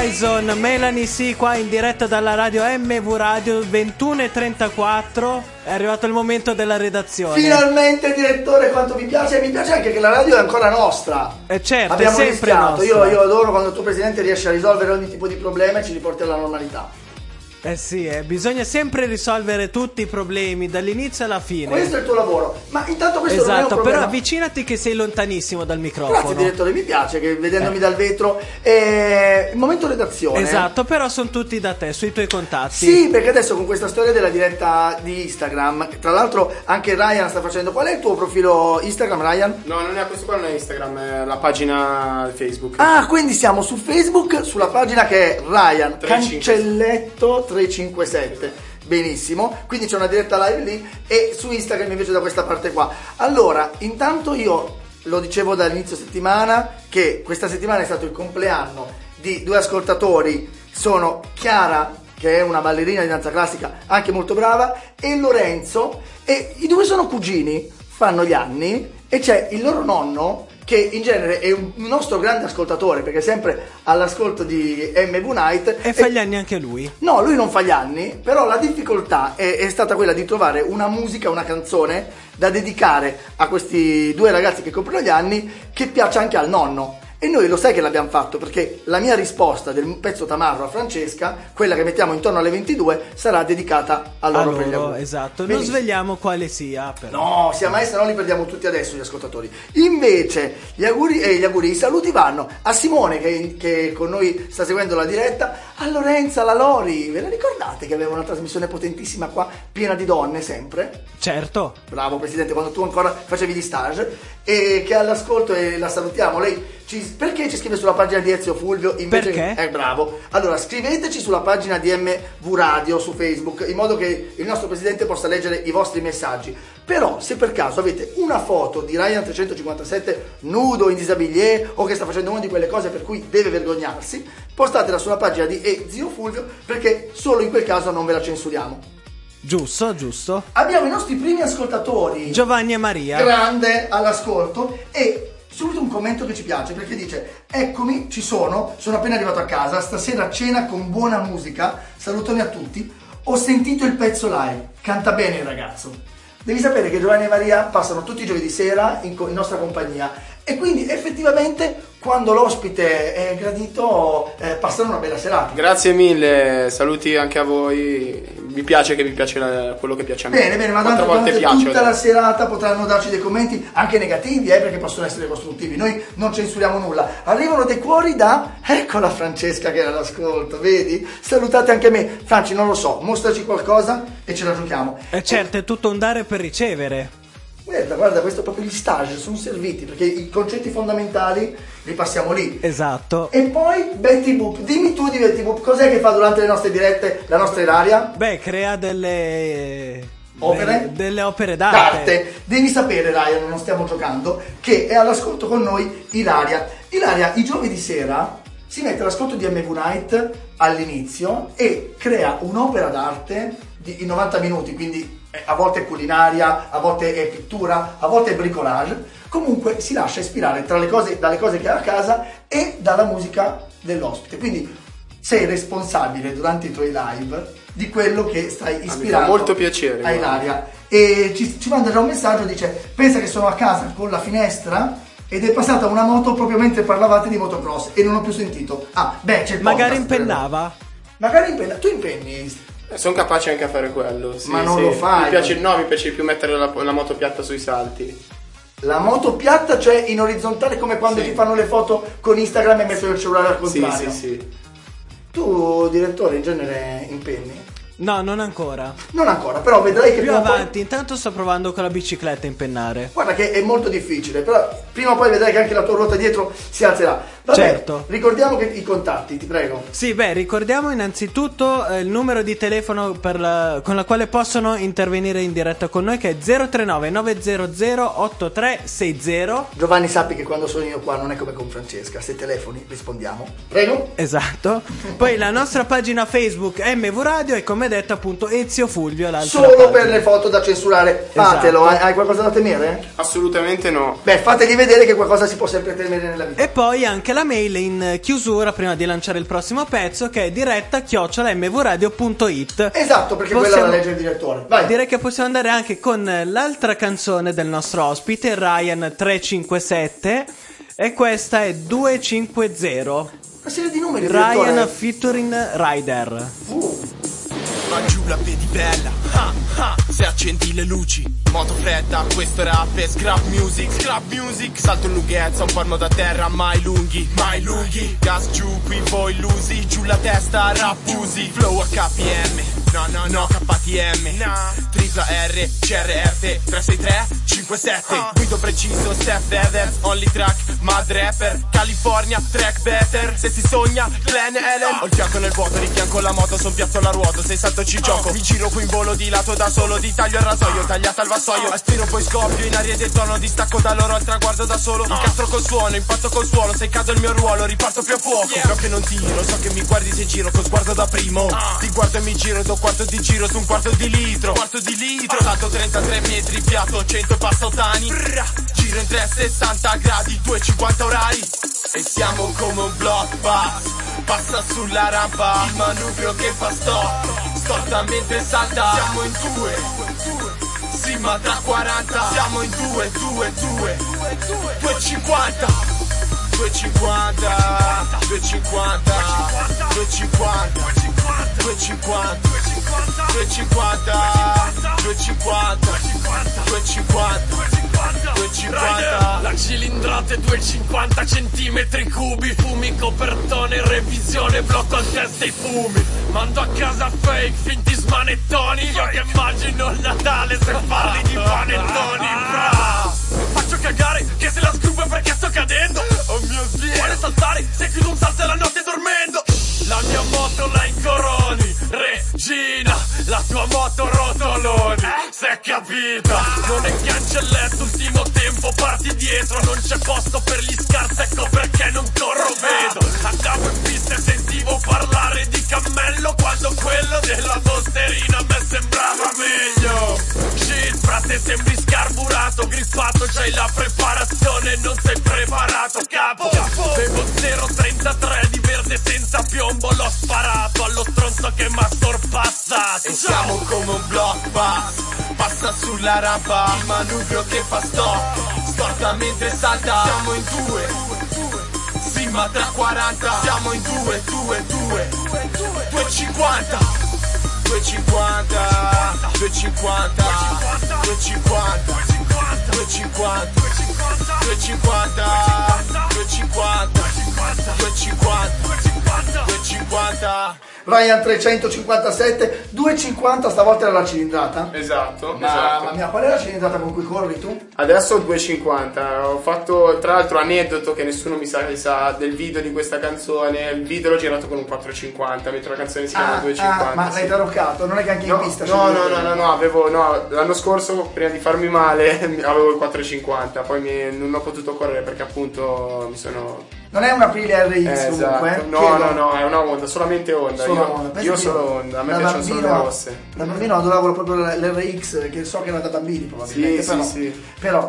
Tyson, Melanie sì, qua in diretta dalla radio M V Radio, ventuno e trentaquattro. È arrivato il momento della redazione. Finalmente, direttore, quanto mi piace. E mi piace anche che la radio è ancora nostra. E certo, Abbiamo è sempre rischiato. Io, nostra. io adoro quando tu, presidente, riesci a risolvere ogni tipo di problema e ci riporti alla normalità. Eh sì, eh, bisogna sempre risolvere tutti i problemi dall'inizio alla fine. Questo è il tuo lavoro. Ma intanto questo non è un Esatto, problema. però avvicinati che sei lontanissimo dal microfono. Grazie direttore, mi piace che vedendomi dal vetro. Eh, il momento redazione. Esatto, però sono tutti da te, sui tuoi contatti. Sì, perché adesso con questa storia della diretta di Instagram, tra l'altro anche Ryan sta facendo. Qual è il tuo profilo Instagram, Ryan? No, non è questo qua, non è Instagram, è la pagina Facebook. Ah, quindi siamo su Facebook, sulla pagina che è Ryan trecentocinquantasette. Cancelletto trecentocinquantasette. Benissimo, quindi c'è una diretta live lì e su Instagram invece da questa parte qua. Allora, intanto io lo dicevo dall'inizio settimana che questa settimana è stato il compleanno di due ascoltatori, sono Chiara, che è una ballerina di danza classica anche molto brava, e Lorenzo, e i due sono cugini, fanno gli anni, e c'è il loro nonno che in genere è un nostro grande ascoltatore perché è sempre all'ascolto di M V Night E fa gli anni anche lui. no, lui non fa gli anni, però la difficoltà è, è stata quella di trovare una musica, una canzone da dedicare a questi due ragazzi che compiono gli anni che piaccia anche al nonno. E noi lo sai che l'abbiamo fatto perché la mia risposta del pezzo Tamarro a Francesca, quella che mettiamo intorno alle ventidue, sarà dedicata a loro, per gli Allora, auguri. esatto, non Benissimo. svegliamo quale sia, però. No, sia mai, se no li perdiamo tutti adesso gli ascoltatori. Invece gli auguri e eh, gli auguri, i saluti vanno a Simone che, che con noi sta seguendo la diretta, a Lorenza, alla Lori. Ve la ricordate che aveva una trasmissione potentissima qua, piena di donne sempre? Certo. Bravo presidente, quando tu ancora facevi gli stage, e che è all'ascolto e la salutiamo. Lei ci, perché ci scrive sulla pagina di Ezio Fulvio invece Perché? È eh, bravo. Allora scriveteci sulla pagina di M V Radio su Facebook in modo che il nostro presidente possa leggere i vostri messaggi. Però se per caso avete una foto di Ryan trecentocinquantasette nudo in disabilié o che sta facendo una di quelle cose per cui deve vergognarsi, postatela sulla pagina di Ezio Fulvio perché solo in quel caso non ve la censuriamo. Giusto, giusto. Abbiamo i nostri primi ascoltatori, Giovanni e Maria. grande all'ascolto, e subito un commento che ci piace perché dice: eccomi, ci sono, sono appena arrivato a casa, stasera cena con buona musica, salutoni a tutti, ho sentito il pezzo live, canta bene il ragazzo. Devi sapere che Giovanni e Maria passano tutti i giovedì sera in, co- in nostra compagnia e quindi effettivamente quando l'ospite è gradito eh, passano una bella serata. Grazie mille, saluti anche a voi. Mi piace che vi piace la- quello che piace a me. Bene, bene, ma Quattro tanto volte durante piace. tutta la serata potranno darci dei commenti anche negativi, eh, perché possono essere costruttivi. Noi non censuriamo nulla. Arrivano dei cuori da... Eccola Francesca che era all'ascolto, vedi? Salutate anche me. Franci, non lo so, mostraci qualcosa e ce la giochiamo. E certo, è tutto un dare per ricevere. Guarda, guarda, questo è proprio gli stage, sono serviti, perché i concetti fondamentali li passiamo lì. Esatto. E poi Betty Boop, dimmi tu di Betty Boop, cos'è che fa durante le nostre dirette la nostra Ilaria? Beh, crea delle... Opere? Delle, delle opere d'arte. D'arte. Devi sapere, Ryan, non stiamo giocando, che è all'ascolto con noi Ilaria. Ilaria, i giovedì sera si mette all'ascolto di M V Night all'inizio e crea un'opera d'arte di, in novanta minuti, quindi eh, a volte è culinaria, a volte è pittura, a volte è bricolage. Comunque si lascia ispirare tra le cose, dalle cose che ha a casa e dalla musica dell'ospite. Quindi sei responsabile durante i tuoi live di quello che stai ispirando. fa molto piacere, a guarda. Ilaria. E ci, ci manda già un messaggio, dice: pensa che sono a casa con la finestra ed è passata una moto proprio mentre parlavate di motocross e non ho più sentito. Ah, beh, c'è il Magari podcast, impennava. però. Magari impenna. Tu impenni? Sono capace anche a fare quello. Sì, Ma non sì. lo fai. Mi piace, no, mi piace di più mettere la, la moto piatta sui salti. La moto piatta, cioè in orizzontale, come quando Sì. ti fanno le foto con Instagram e mettono il cellulare al Sì, contrario. sì, sì. Tu, direttore, in genere impenni? No, non ancora. Non ancora, però vedrai che Più prima o poi- avanti, intanto sto provando con la bicicletta a impennare. Guarda che è molto difficile, però prima o poi vedrai che anche la tua ruota dietro si alzerà. Vabbè, Certo. ricordiamo che i contatti, ti prego. Sì, beh, ricordiamo innanzitutto eh, il numero di telefono per la- con la quale possono intervenire in diretta con noi, che è zero tre nove nove zero zero otto tre sei zero. Giovanni, sappi che quando sono io qua non è come con Francesca, se telefoni rispondiamo. Prego. Esatto. Poi la nostra pagina Facebook M V Radio e come come detto appunto Ezio Fulvio l'altra Solo pagina. per le foto da censurare. Fatelo, Esatto. hai, hai qualcosa da temere? Assolutamente no. Beh, fategli vedere che qualcosa si può sempre temere nella vita. E poi anche la mail in chiusura prima di lanciare il prossimo pezzo, che è diretta chiocciola m v radio punto it. Esatto, perché Possiamo- quella la legge il direttore. Vai. Direi che possiamo andare anche con l'altra canzone del nostro ospite, Ryan trecentocinquantasette, e questa è duecentocinquanta. Una serie di numeri, Ryan direttore. featuring Rider. Ma giù la vedi bella, ah, ah, se accendi le luci, moto fredda, questo rap è scrap music, scrap music, salto in lunghezza, un palmo da terra, mai lunghi, mai lunghi, gas giù, qui voi illusi, giù la testa, rap usi, flow a K P M, no no no, K T M, no, tripla R, C R F, tre sei tre, cinque sette, guido preciso, step feathers, only track, mad rapper, California, track better, se si sogna, Glen Ellen, ho il fianco nel vuoto, rifianco la moto, son piazzo alla ruota, sei salto ci gioco, mi giro qui in volo di lato da solo, di taglio al rasoio, tagliata al vassoio, aspiro poi scoppio, in aria del tono, distacco da loro al traguardo da solo, incastro col suono, impatto col suolo, se cado il mio ruolo, riparto più a fuoco, so che non tiro, so che mi guardi se giro, con sguardo da primo, ti guardo e mi giro, do quarto di giro su un quarto di litro, quarto di litro, salto trentatré metri, piatto cento passautani, giro in trecentosessanta gradi, duecentocinquanta orari, e siamo come un block bus, passa sulla rampa, il manubrio che fa stop, stortamente salta, siamo in due, sì ma tra quaranta, siamo in due, due, due, duecentocinquanta, duecentocinquanta, duecentocinquanta, duecentocinquanta, duecentocinquanta, duecentocinquanta, duecentocinquanta, duecentocinquanta, duecentocinquanta. La cilindrata è duecentocinquanta centimetri cubi, fumi, copertone, revisione, blocco a testa i fumi. Mando a casa fake, finti smanettoni, io che immagino il Natale se parli di panettoni. Bra! Faccio cagare che se la scuba perché sto cadendo. Oh mio Dio, vuole saltare se chiudo un salto e la notte dormendo. La mia moto la incoroni, regina, la tua moto rotoloni, s'è capita, non è cancelletto, ultimo tempo parti dietro, non c'è posto per gli scarsi, ecco perché non corro vedo, andavo in pista e sentivo parlare di cammello, quando quello della posterina me sembrava meglio, shit frate sembri scarburato, grippato, c'hai la preparazione, non sei preparato, capo, bevo zero trentatré di verde senza piombo, l'ho sparato allo stronzo che m'ha sorpassato. E siamo come un block bus, passa sulla rampa, il manubrio che fa stop, storta mentre salta, siamo in due, sì ma tra quaranta, siamo in due, due, due, duecentocinquanta, duecentocinquanta, duecentocinquanta, duecentocinquanta, duecentocinquanta, duecentocinquanta, duecentocinquanta, duecentocinquanta, duecentocinquanta. Ryan trecentocinquantasette, duecentocinquanta stavolta era la cilindrata. Esatto, Mamma esatto. mia, qual è la cilindrata con cui corri tu? Adesso ho duecentocinquanta, ho fatto tra l'altro aneddoto che nessuno mi sa, sa del video di questa canzone, il video l'ho girato con un quattrocentocinquanta, mentre la canzone si chiama Ah, duecentocinquanta. ah, ma sì. l'hai taroccato, non è che anche in No, pista no, c'è no, il- no, no, no, avevo, no, l'anno scorso prima di farmi male avevo il quattrocentocinquanta, poi mi- non ho potuto correre perché appunto mi sono... Non è un Aprilia R X Eh, comunque? esatto. eh? No, Chiedo. no, no, è una Honda, solamente Honda. Solo io Honda. Penso io che solo Honda, a me da piacciono solo le bambino- rosse. Da bambino adoravo proprio l'R X, che so che era da bambini probabilmente. Sì, però, sì, sì. però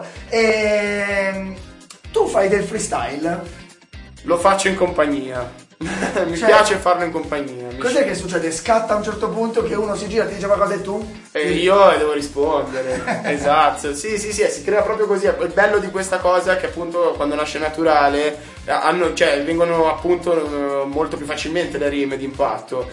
ehm, tu fai del freestyle? Lo faccio in compagnia. Mi Cioè, piace farlo in compagnia. mi- Cos'è che succede? Scatta a un certo punto che uno si gira, ti dice qualcosa e tu? E io devo rispondere. Esatto. Sì, sì, sì, si crea proprio così. Il bello di questa cosa è che appunto quando nasce naturale hanno, cioè, vengono appunto eh, molto più facilmente le rime d'impatto.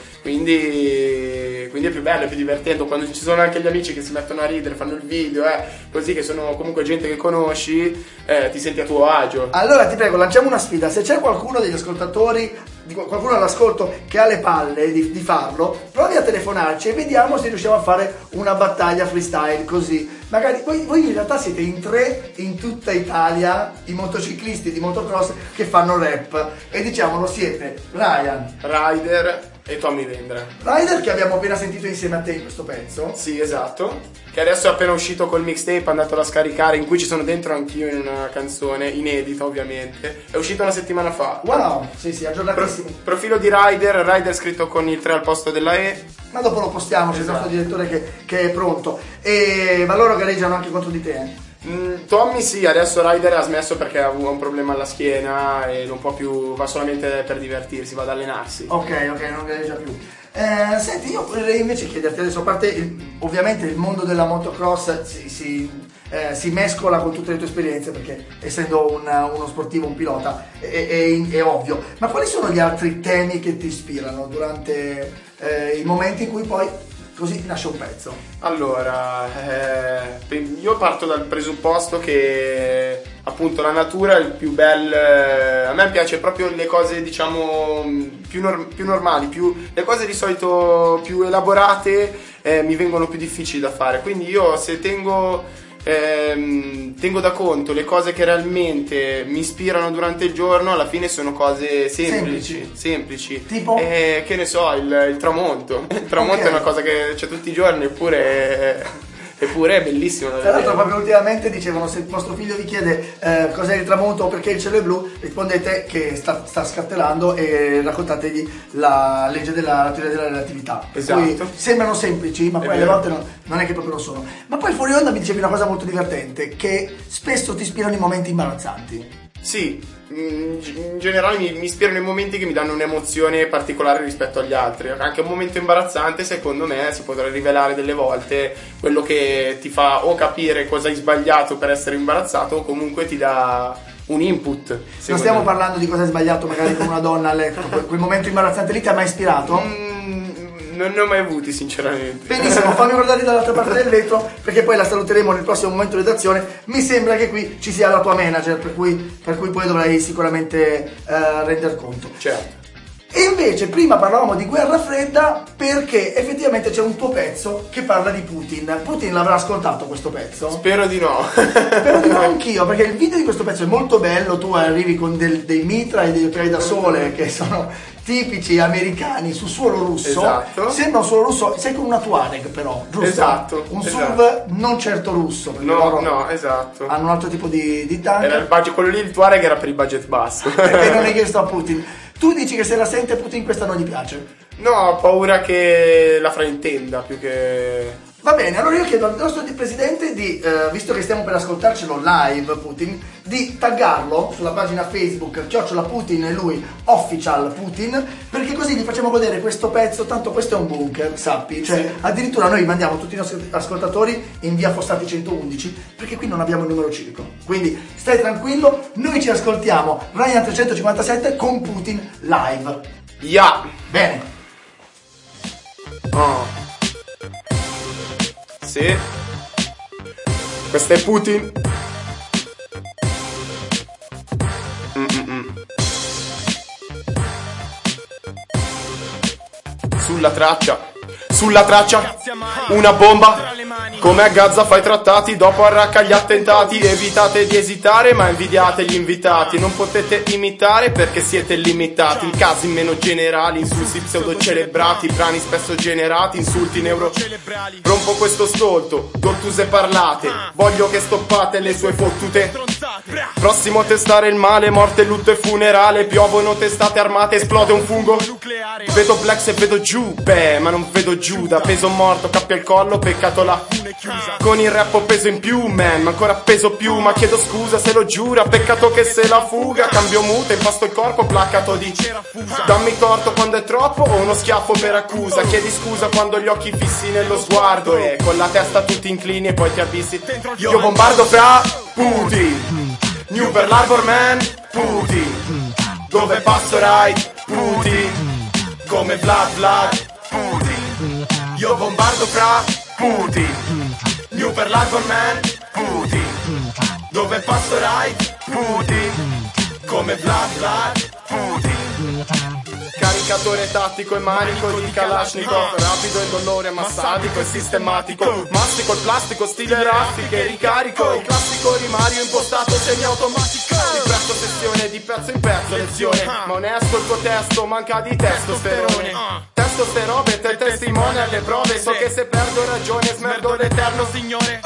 Quindi, quindi è più bello, è più divertente. Quando ci sono anche gli amici che si mettono a ridere, fanno il video, eh, così, che sono comunque gente che conosci, eh, ti senti a tuo agio. Allora ti prego, lanciamo una sfida. Se c'è qualcuno degli ascoltatori, di qualcuno all'ascolto che ha le palle di, di farlo, provi a telefonarci e vediamo se riusciamo a fare una battaglia freestyle così. Magari voi, voi in realtà siete in tre in tutta Italia, i motociclisti di motocross che fanno rap. E diciamolo, siete Ryan, Rider e Tommy Vendra. Rider che abbiamo appena sentito insieme a te in questo pezzo. Sì, esatto. Che adesso è appena uscito col mixtape, andatelo a scaricare, in cui ci sono dentro anch'io in una canzone, inedita ovviamente. È uscito una settimana fa. Wow, sì sì, Pro- aggiornatissimo. profilo di Rider, Rider scritto con il tre al posto della E. Ma dopo lo postiamo, c'è il nostro direttore che, che è pronto. E ma loro gareggiano anche contro di te? Mm, Tommy sì, adesso Ryder ha smesso perché ha un problema alla schiena e non può più, va solamente per divertirsi, va ad allenarsi. Ok, ok, non gareggia più. Eh, senti, io vorrei invece chiederti adesso, a parte il, ovviamente il mondo della motocross si, si, eh, si mescola con tutte le tue esperienze, perché essendo un, uno sportivo, un pilota, è, è, è ovvio, ma quali sono gli altri temi che ti ispirano durante eh, i momenti in cui poi così nasce un pezzo? Allora, eh, io parto dal presupposto che appunto la natura è il più bel, eh, a me piace proprio le cose diciamo più, nor- più normali, più, le cose di solito più elaborate eh, mi vengono più difficili da fare, quindi io se tengo ehm, tengo da conto le cose che realmente mi ispirano durante il giorno, alla fine sono cose semplici, semplici, semplici. Tipo? Eh, che ne so, il, il tramonto, il tramonto okay. È una cosa che c'è tutti i giorni, eppure Eppure è bellissimo da vedere. Tra l'altro proprio ultimamente dicevano, se il vostro figlio vi chiede eh, cos'è il tramonto o perché il cielo è blu, rispondete che sta, sta scartellando e raccontategli la legge della teoria della relatività. Esatto. Cui sembrano semplici, ma è poi vero. alle volte non, non è che proprio lo sono. Ma poi fuori onda mi dicevi una cosa molto divertente, che spesso ti ispirano i momenti imbarazzanti. Sì, in generale mi, mi ispirano i momenti che mi danno un'emozione particolare rispetto agli altri. Anche un momento imbarazzante, secondo me, si potrà rivelare delle volte quello che ti fa o capire cosa hai sbagliato per essere imbarazzato o comunque ti dà un input. Non stiamo me. parlando di cosa hai sbagliato magari con una donna a letto, quel, quel momento imbarazzante lì ti ha mai ispirato? Mm, non ne ho mai avuti sinceramente. Benissimo, fammi guardare dall'altra parte del vetro perché poi la saluteremo nel prossimo momento di redazione. Mi sembra che qui ci sia la tua manager, per cui, per cui poi dovrai sicuramente uh, render conto. Certo. E invece prima parlavamo di guerra fredda perché effettivamente c'è un tuo pezzo che parla di Putin. Putin l'avrà ascoltato questo pezzo? Spero di no. Spero di no anch'io, perché il video di questo pezzo è molto bello. Tu arrivi con del, dei mitra e degli occhiali da sole che sono tipici americani su suolo russo. Esatto. Sembra un suolo russo, sei con una Tuareg però, giusto? Esatto. Un esatto. S U V non certo russo. No, loro no, esatto. hanno un altro tipo di, di tank. Era il budget, quello lì, il Tuareg era per il budget basso. E non è chiesto a Putin. Tu dici che se la sente Putin questa non gli piace? No, ho paura che la fraintenda più che... Va bene, allora io chiedo al nostro presidente di, eh, visto che stiamo per ascoltarcelo live Putin, di taggarlo sulla pagina Facebook chiocciola Putin e lui official Putin, perché così gli facciamo godere questo pezzo, tanto questo è un bunker, sappi, cioè sì. Addirittura noi mandiamo tutti i nostri ascoltatori in via Fossati centoundici perché qui non abbiamo il numero civico, quindi stai tranquillo, noi ci ascoltiamo Ryan trecentocinquantasette con Putin live. Yeah. Bene. Oh. Sì. Questo è Putin. Mm-mm. Sulla traccia. Sulla traccia. Una bomba. Come a Gaza fai trattati, dopo a Raqqa gli attentati. Evitate di esitare ma invidiate gli invitati. Non potete imitare perché siete limitati. In casi meno generali, insulti pseudo celebrati, brani spesso generati, insulti neuro. Rompo questo stolto, dottuse parlate. Voglio che stoppate le sue fottute. Prossimo a testare il male, morte, lutto e funerale. Piovono testate armate, esplode un fungo. Vedo Black e vedo giù, beh, ma non vedo Giuda. Peso morto, cappia il collo, peccato là. Con il rap ho peso in più, man, ma ancora peso più. Ma chiedo scusa se lo giura, peccato che se la fuga. Cambio mute, impasto il corpo, placcato di dammi torto quando è troppo o uno schiaffo per accusa. Chiedi scusa quando gli occhi fissi nello sguardo e con la testa tutti inclini e poi ti abissi. Io bombardo fra Putin, New Pearl Harbor man, Putin. Dove passo right, Putin. Come Vlad Vlad, Putin. Io bombardo fra Putin, New Pearl Harbor man, Putin. Dove passo right, Putin. Come Vlad Vlad, Putin. Caricatore tattico e manico di Kalashnikov, rapido e dolore ma sadico e sistematico. Mastico il plastico stile raffiche, ricarico il classico rimario impostato semiautomatico. Ti presto sessione di pezzo in pezzo lezione, ma onesto il tuo testo manca di testosterone. Testosterone, te testimone alle prove, so che se perdo ragione smerdo l'eterno signore.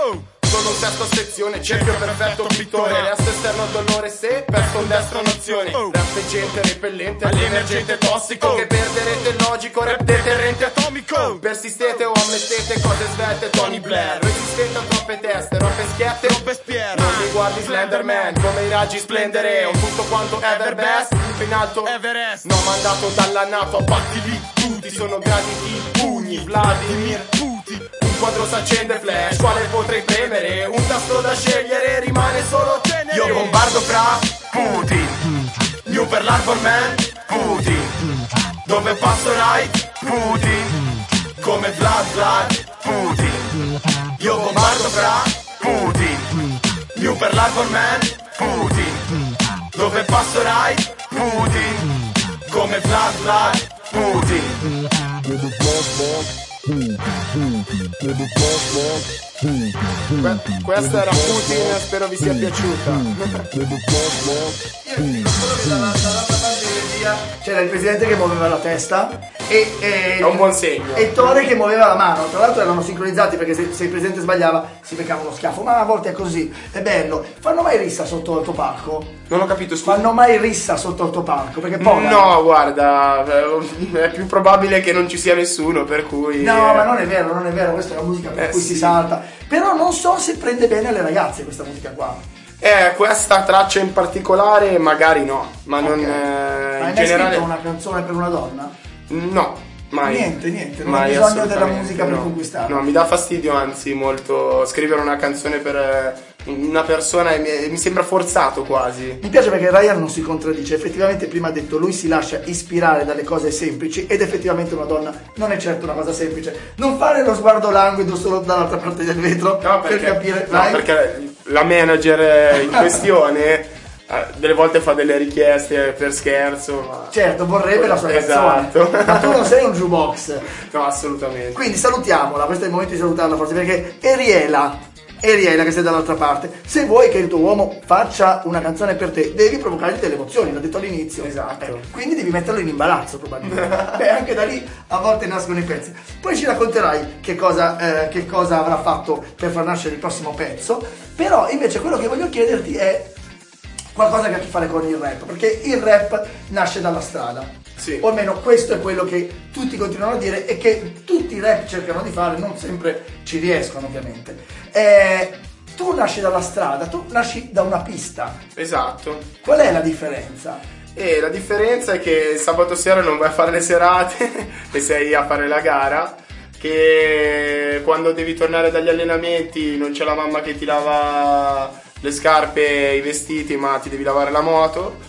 sono un sesto a sezione, cerchio perfetto pittore, resto esterno dolore se perso un destro nozioni. Rap gente repellente, all'emergente tossico, che perderete il logico, rap deterrente atomico. Persistete o ammettete cose svelte, Tony Blair, resistente a troppe teste, roppe schiette, non mi guardi Slenderman, come i raggi splendere, un tutto quanto ever best, in alto Everest, no mandato dalla NATO, batti lì tutti, sono graditi i pugni, Vladimir Putin, un quadro s'accende flash, quale potrei premere, un tasto da scegliere, rimane solo tenere, io bombardo fra Putin, New per l'Arbor Man, Putin, dove passo right, Putin, come Vlad Vlad, Putin, io bombardo fra Putin, New per l'Arbor Man, Putin, dove passo right, Putin, come Vlad Vlad, Putin. Que- questa era Putin, spero vi sia piaciuta. Dall'altra parte di regia c'era il presidente che muoveva la testa e, e È un buon segno. e Tore che muoveva la mano. Tra l'altro erano sincronizzati, perché se, se il presidente sbagliava si beccava uno schiaffo, ma a volte è così, è bello. Fanno mai rissa sotto l'altopalco? Non ho capito, scusa. Fanno mai rissa sotto l'altopalco? Perché poi No, guarda, è più probabile che non ci sia nessuno, per cui... No, ma non è vero, non è vero, questa è una musica per Eh, cui sì. si salta. Però non so se prende bene alle ragazze questa musica qua. Eh, questa traccia in particolare magari no, ma non... Ok. eh, Hai in mai generale... scritto una canzone per una donna? No, mai. Niente, niente, non Mai, hai bisogno della assolutamente, musica per no. conquistarla. No, mi dà fastidio, anzi, molto scrivere una canzone per eh, una persona e mi, mi sembra forzato quasi. Mi piace perché Ryan non si contraddice, effettivamente prima ha detto lui si lascia ispirare dalle cose semplici, ed effettivamente una donna non è certo una cosa semplice. Non fare lo sguardo languido solo dall'altra parte del vetro No, per perché, capire. no, Vai. perché la manager in questione eh, delle volte fa delle richieste per scherzo, ma... Certo, vorrebbe la sua Esatto. canzone, ma tu non sei un jukebox. No, assolutamente. Quindi salutiamola, questo è il momento di salutarla forse, perché Eriela, Eriela che sei dall'altra parte, se vuoi che il tuo uomo faccia una canzone per te, devi provocargli delle emozioni, l'ho detto all'inizio. Esatto. Eh, quindi devi metterlo in imbarazzo probabilmente. Beh, anche da lì a volte nascono i pezzi. Poi ci racconterai che cosa, eh, che cosa avrà fatto per far nascere il prossimo pezzo. Però invece quello che voglio chiederti è qualcosa che ha a che fare con il rap, perché il rap nasce dalla strada. Sì. O almeno questo è quello che tutti continuano a dire e che tutti i rap cercano di fare, non sempre ci riescono ovviamente. Eh, tu nasci dalla strada, tu nasci da una pista. Esatto. Qual è la differenza? E la differenza è che il sabato sera non vai a fare le serate e sei a fare la gara, che quando devi tornare dagli allenamenti non c'è la mamma che ti lava le scarpe e i vestiti, ma ti devi lavare la moto,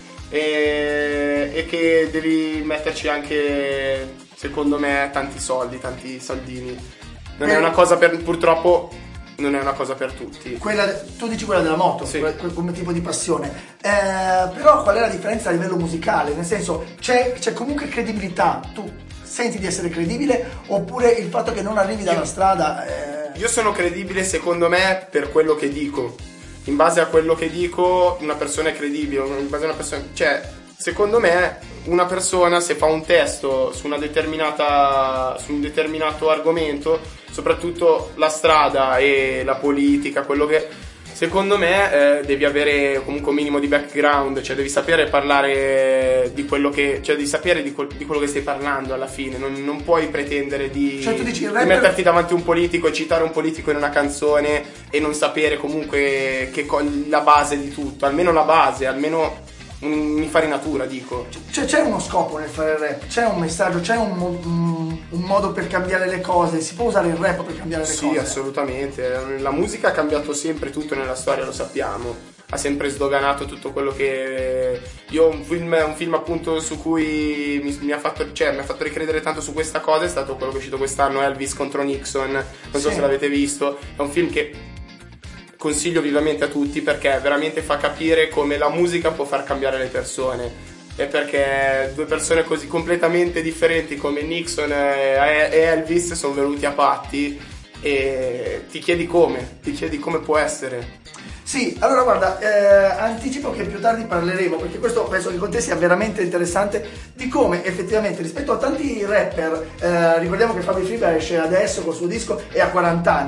e, e che devi metterci anche, secondo me, tanti soldi, tanti soldini. Non è una cosa per, purtroppo non è una cosa per tutti. Quella, tu dici quella della moto, Sì. quel- quel- come tipo di passione. Eh, però qual è la differenza a livello musicale? Nel senso, c'è, c'è comunque credibilità. Tu senti di essere credibile, oppure il fatto che non arrivi dalla Io- strada? eh, Io sono credibile, secondo me, per quello che dico. In base a quello che dico, una persona è credibile. In base a una persona, cioè, secondo me, una persona, se fa un testo su una determinata, su un determinato argomento, soprattutto la strada e la politica, quello che, secondo me, eh, devi avere comunque un minimo di background, cioè devi sapere parlare di quello che, cioè devi sapere di, quel- di quello che stai parlando alla fine. Non, non puoi pretendere di, Cioè, tu dici, il di rapper- metterti davanti a un politico e citare un politico in una canzone e non sapere comunque che co- la base di tutto, almeno la base, almeno un'infarinatura, dico. Cioè, c'è uno scopo nel fare il rap, c'è un messaggio, c'è un, mo- un- un modo per cambiare le cose. Si può usare il rap per cambiare le Sì, cose? assolutamente. La musica ha cambiato sempre tutto nella storia, lo sappiamo. Ha sempre sdoganato tutto quello che... Io un film, un film appunto su cui mi, mi ha fatto, cioè, mi ha fatto ricredere tanto su questa cosa è stato quello che è uscito quest'anno, Elvis contro Nixon. Non so Sì. se l'avete visto. È un film che consiglio vivamente a tutti, perché veramente fa capire come la musica può far cambiare le persone. E perché due persone così completamente differenti come Nixon e e Elvis sono venuti a patti, e ti chiedi come, ti chiedi come può essere. Sì, allora guarda, eh, anticipo che più tardi parleremo, perché questo penso che con te sia veramente interessante, di come effettivamente rispetto a tanti rapper, eh, ricordiamo che Fabio Fibra esce adesso col suo disco e ha quaranta anni,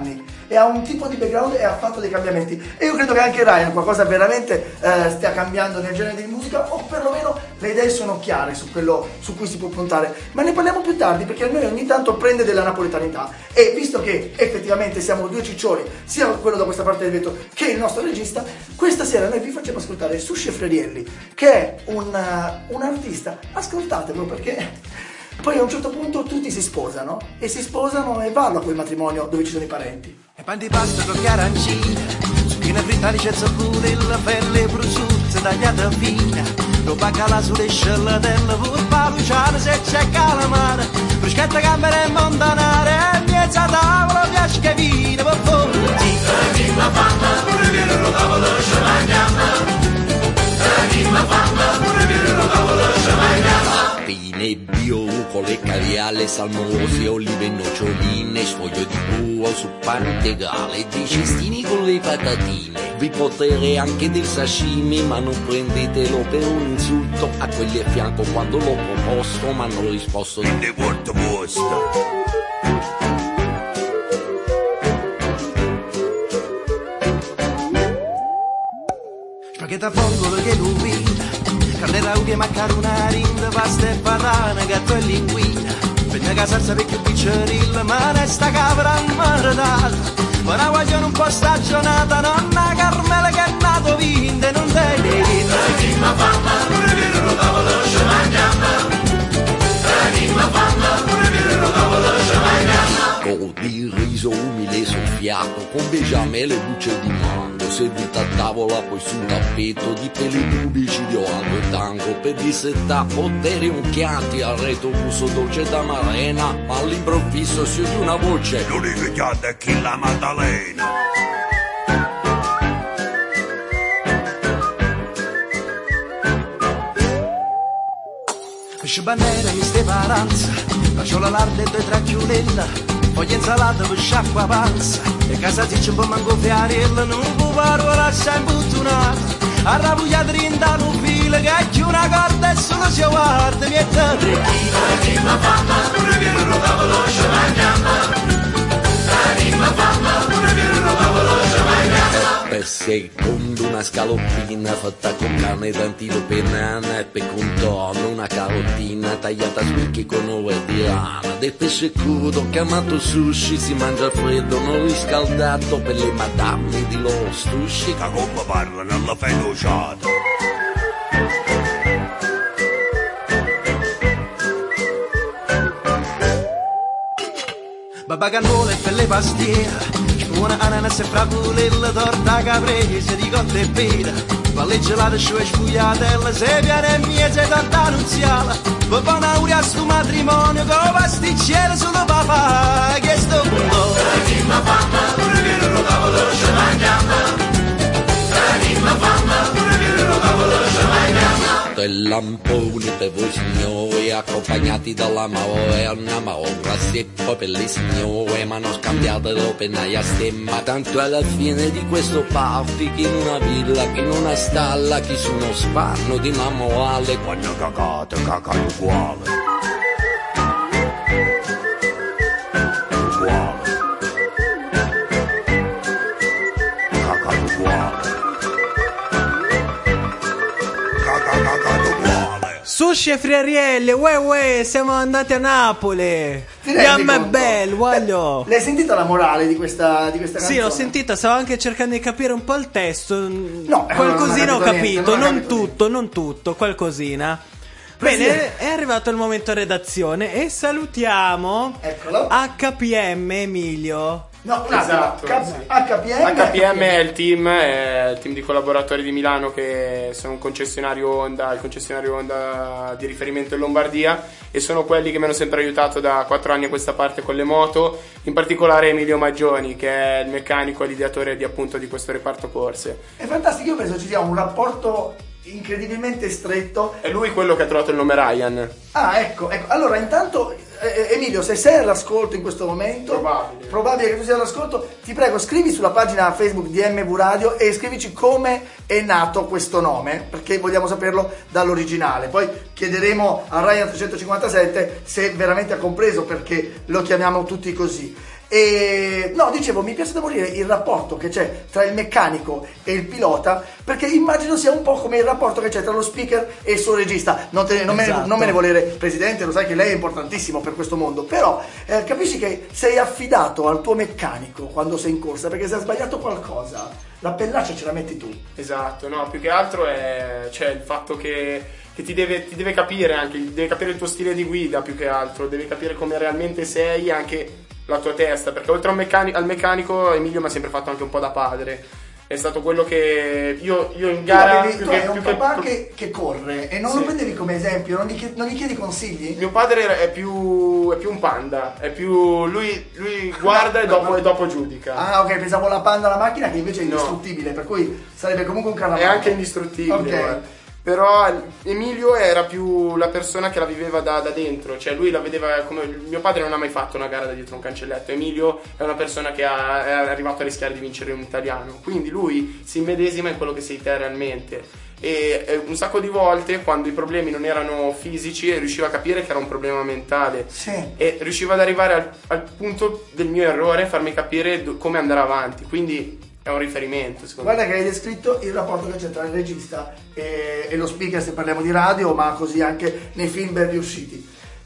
e ha un tipo di background e ha fatto dei cambiamenti. E io credo che anche Ryan qualcosa veramente eh, stia cambiando nel genere di musica, o perlomeno le idee sono chiare su quello su cui si può puntare. Ma ne parliamo più tardi, perché a noi ogni tanto prende della napoletanità, e visto che effettivamente siamo due ciccioni, sia quello da questa parte del vetro che il nostro regista, questa sera noi vi facciamo ascoltare Sushi Friarielli, che è un, uh, un artista. Ascoltatelo, perché poi a un certo punto tutti si sposano e si sposano e vanno a quel matrimonio dove ci sono i parenti. E pan di pasta con arancina, zucchine fritte, licenza pure, la pelle prosciutta tagliata fina, lo baccalà sulle scellatelle, purpa luciana se c'è calamare, bruschetta gambere e montanare, e mezza tavola piace che vino, per favore. Chi la fanno, pure viene lo tavolo, ce mangiamo. Chi la fanno, pure viene lo tavolo, ce mangiamo. Pine bio, con caviale, salmosi, olive e noccioline, sfoglio di buo su pantegale, dei cestini con le patatine. Vi potere anche del sashimi, ma non prendetelo per un insulto a quelli a fianco quando l'ho proposto, ma hanno risposto in de porto posto. Spaghetti a vongole che l'uvina, carne rauche, maccaronari, pasta e banana, gatto e linguina, penna che salsa vecchio piccerilla, ma resta capra ammaradata. Ma una guaglione un po' stagionata, nonna Carmela che è nato vinta, non dai dita. Chi ma fanno, pure viene lo tavolo, ce mangiamo. Chi ma fanno, pure viene lo tavolo, ce mangiamo. Con di riso umile soffiato, con besciamelle e bucce di mango, seduta a tavola poi su un tappeto di peli pubici di oando e tango, per dissettare potere unchiati al retrogusto dolce da marena, ma all'improvviso si oye una voce: non rivediate chi la Maddalena. Pesce bandiera, mi steparanza, faccio la larda e due tracchiolella, foglia insalata per sciacqua panza, e casa dice un po' manco fiarella, non può parola sempre buttunata, arrabugliata rinda un filo, che è più una corda e solo si guarda, mi è da trechina. Chi ma fanno, pure viene lo tavolo, ce mangiamo. Chi ma fanno, pure viene lo tavolo, ce mangiamo. Per secondo una scaloppina fatta con carne d'antilo penana e per contorno una carottina tagliata a spicchi con uova di rana, del pesce crudo chiamato sushi, si mangia al freddo non riscaldato per le madame di loro sushi che come parlano alla fedociata. Babagannone per le pastiere, una ananas e fragolella, torta caprese di cotta e pera, palle gelate, sciue spugliatelle, se viene mia se torta annunziala, poi buona aurea a sto matrimonio, con pasticciere solo papà, che sto punto. Chi ma fanno, pure viene lo tavolo, ce mangiamo. Chi ma fanno, pure viene lo tavolo, ce mangiamo. E lamponi per voi signori, accompagnati dalla Maurerna, ma ora se poi per le signore, ma non scambiate l'openaia stemma, tanto alla fine di questo party, chi in una villa, chi in una stalla, chi su uno spanno di una morale, quando cacate, cacate uguale. Uguale. Cacate uguale. Sushi e Friarielli, uè uè, siamo andati a Napoli. Fiamma è bello, voglio. L'hai sentita la morale di questa, di questa canzone? Sì, l'ho sentita, stavo anche cercando di capire un po' il testo. No, qualcosina ho capito, niente, non, non capito tutto, niente. non tutto, qualcosina. Bene, è arrivato il momento redazione e salutiamo Eccolo. H P M Emilio. No, un esatto, K- sì. H P M H P M è il team, è il team di collaboratori di Milano che sono un concessionario Honda, il concessionario Honda di riferimento in Lombardia, e sono quelli che mi hanno sempre aiutato da quattro anni a questa parte con le moto, in particolare Emilio Maggioni, che è il meccanico e l'ideatore di appunto di questo reparto corse. È fantastico, io penso ci sia un rapporto incredibilmente stretto. È lui quello che ha trovato il nome Ryan. Ah, ecco, ecco. Allora, intanto, eh, Emilio, se sei all'ascolto in questo momento, Probabile. probabile che tu sia all'ascolto, ti prego, scrivi sulla pagina Facebook di M V Radio e scrivici come è nato questo nome, perché vogliamo saperlo dall'originale. Poi chiederemo a Ryan trecentocinquantasette se veramente ha compreso perché lo chiamiamo tutti così. E no, dicevo, mi piace da morire il rapporto che c'è tra il meccanico e il pilota, perché immagino sia un po' come il rapporto che c'è tra lo speaker e il suo regista. Non, te, non, Esatto. me, non me ne volere, presidente, lo sai che lei è importantissimo per questo mondo, però eh, capisci che sei affidato al tuo meccanico quando sei in corsa, perché se ha sbagliato qualcosa la pellaccia ce la metti tu. Esatto, no, più che altro è cioè, il fatto che, che ti, deve, ti deve capire anche, deve capire il tuo stile di guida più che altro, deve capire come realmente sei, anche la tua testa, perché oltre al meccanico, al meccanico Emilio mi ha sempre fatto anche un po' da padre. È stato quello che io, io in gara tu, avevi, più tu che, hai un più papà che, che, che corre e non Sì. lo prendevi come esempio, non gli, chiedi, non gli chiedi consigli? mio padre è più, è più un panda, è più lui, lui guarda e dopo, e dopo giudica. Ah, ok, pensavo la Panda, la macchina, che invece è No. indistruttibile, per cui sarebbe comunque un È carnavale. anche indistruttibile, Ok. guarda. Però Emilio era più la persona che la viveva da, da dentro, cioè lui la vedeva come mio padre non ha mai fatto una gara da dietro un cancelletto. Emilio è una persona che ha, è arrivato a rischiare di vincere un italiano, quindi lui si immedesima in quello che sei te realmente. E eh, un sacco di volte quando i problemi non erano fisici riusciva a capire che era un problema mentale. Sì. E riusciva ad arrivare al, al punto del mio errore e farmi capire do- come andare avanti, quindi è un riferimento secondo Guarda che hai descritto il rapporto che c'è tra il regista e, e lo speaker, se parliamo di radio, ma così anche nei film ben riusciti.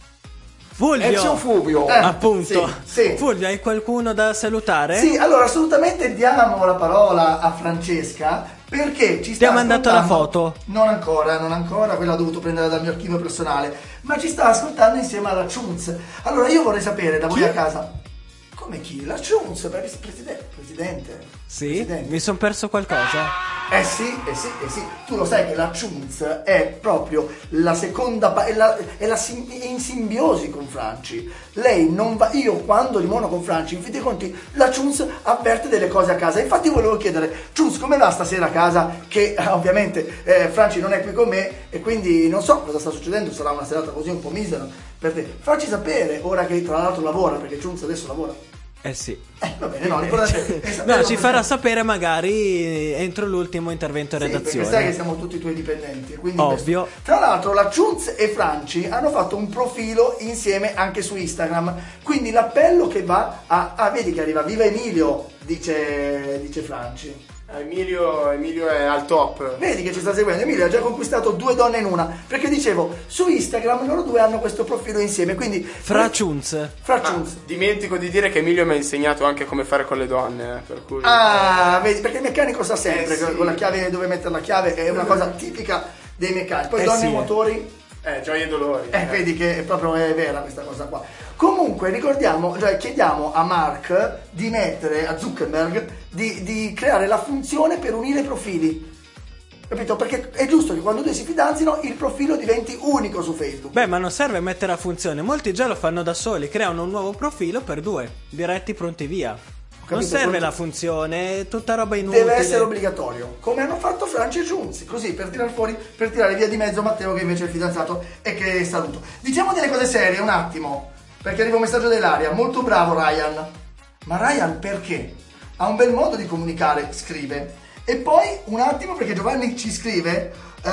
Fulvio, Ezio Fulvio. Eh, appunto. Sì, sì. Fulvio, hai qualcuno da salutare? Sì, allora assolutamente diamo la parola a Francesca, perché ci sta Ti ha mandato la ascoltando- foto? Non ancora, non ancora, quella ho dovuto prendere dal mio archivio personale, ma ci sta ascoltando insieme alla Ciunz. Allora io vorrei sapere da voi Chi? a casa, come chi? La Ciunz, perché presidente, presidente. Sì? Presidente. Mi son perso qualcosa? Eh sì, eh sì, eh sì, tu lo sai che la Ciunz è proprio la seconda, pa- è, la, è, la sim- è in simbiosi con Franci. Lei non va, io quando limono con Franci, in fin dei conti, la Ciunz avverte delle cose a casa. Infatti volevo chiedere, Ciunz, come va stasera a casa? Che eh, ovviamente eh, Franci non è qui con me e quindi non so cosa sta succedendo, sarà una serata così un po' misera per te. Facci sapere, ora che tra l'altro lavora, perché Ciunz adesso lavora. Eh sì. Eh, va bene, no, l'importante è sapere No, ci come farà sta. sapere magari entro l'ultimo intervento in Sì, perché sai che redazione. siamo tutti i tuoi dipendenti, quindi Ovvio. questo. Tra l'altro la Ciunz e Franci hanno fatto un profilo insieme anche su Instagram, quindi l'appello che va a... Ah, vedi che arriva, viva Emilio, dice, dice Franci. Emilio, Emilio è al top. Vedi che ci sta seguendo, Emilio ha già conquistato due donne in una, perché dicevo, su Instagram loro due hanno questo profilo insieme, quindi... Fra Ciunz. Fra Ma Ciunz. dimentico di dire che Emilio mi ha insegnato anche come fare con le donne, eh, per cui Ah, vedi, perché il meccanico sa sempre Eh, sì. che con la chiave dove mettere la chiave, è una cosa tipica dei meccanici. Poi Eh, donne sì, e eh. motori... eh, gioie e dolori. Eh, vedi che è proprio è vera questa cosa qua. Comunque ricordiamo, cioè chiediamo a Mark di mettere, a Zuckerberg, di, di creare la funzione per unire i profili. Capito? Perché è giusto che quando due si fidanzino il profilo diventi unico su Facebook. Beh, ma non serve mettere a funzione. Molti già lo fanno da soli. Creano un nuovo profilo per due. Diretti, pronti, via. Non capito, serve pronti- la funzione, è tutta roba inutile. Deve essere obbligatorio, come hanno fatto Franci e Ciunz, così per tirare fuori, per tirare via di mezzo Matteo che invece è il fidanzato e che saluto. Diciamo delle cose serie un attimo, perché arriva un messaggio dell'aria, molto bravo Ryan. Ma Ryan perché? Ha un bel modo di comunicare, scrive. E poi un attimo perché Giovanni ci scrive, eh,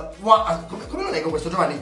wa- come, come lo leggo questo Giovanni?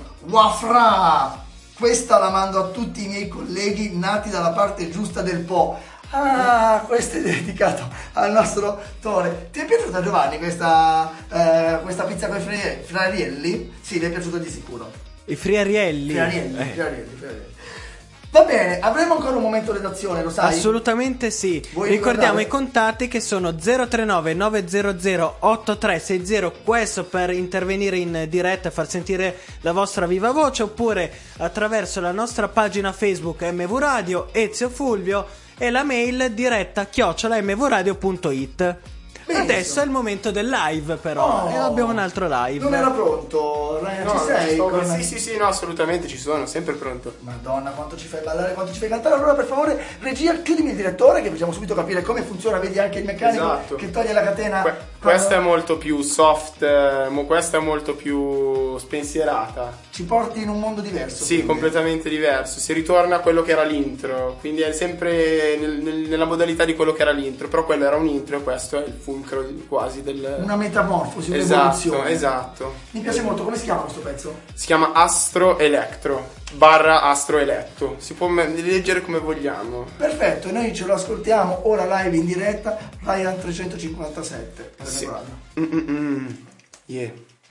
Wafra! Questa la mando a tutti i miei colleghi nati dalla parte giusta del Po. Ah, questo è dedicato al nostro Tore. Ti è piaciuta Giovanni questa, eh, questa pizza con i fri- friarielli? Sì, ti è piaciuta di sicuro. I friarielli. Friarielli, Eh, friarielli, friarielli. Va bene, avremo ancora un momento redazione, lo sai? Assolutamente sì. Vuoi Ricordiamo ricordare? i contatti che sono zero tre nove nove zero zero otto tre sei zero. Questo per intervenire in diretta e far sentire la vostra viva voce, oppure attraverso la nostra pagina Facebook M V Radio, Ezio Fulvio, e la mail diretta chiocciola m v radio punto it. Benissimo. Adesso è il momento del live, però. Oh. E abbiamo un altro live. Non era pronto, Ryan, No, ci sei? sto- Con- sì, sì, sì, no, assolutamente ci sono, sempre pronto. Madonna, quanto ci fai ballare, quanto ci fai cantare. Allora, per favore, regia, chiudimi il direttore, che facciamo subito capire come funziona. Vedi anche il meccanico Esatto. che toglie la catena Que- Questa è molto più soft, eh, mo- questa è molto più spensierata. Ci porti in un mondo diverso. Sì, quindi. completamente diverso. Si ritorna a quello che era l'intro, quindi è sempre nel- nel- nella modalità di quello che era l'intro, però quello era un intro e questo è il fulcro di- quasi del... Una metamorfosi, Esatto, un'evoluzione. esatto. Mi piace molto, come si chiama questo pezzo? Si chiama Astro Electro, barra Astro Eletto. Si può me- leggere come vogliamo. Perfetto, e noi ce lo ascoltiamo ora live in diretta, Ryan trecentocinquantasette. Sì. Mm-mm-mm. Yeah.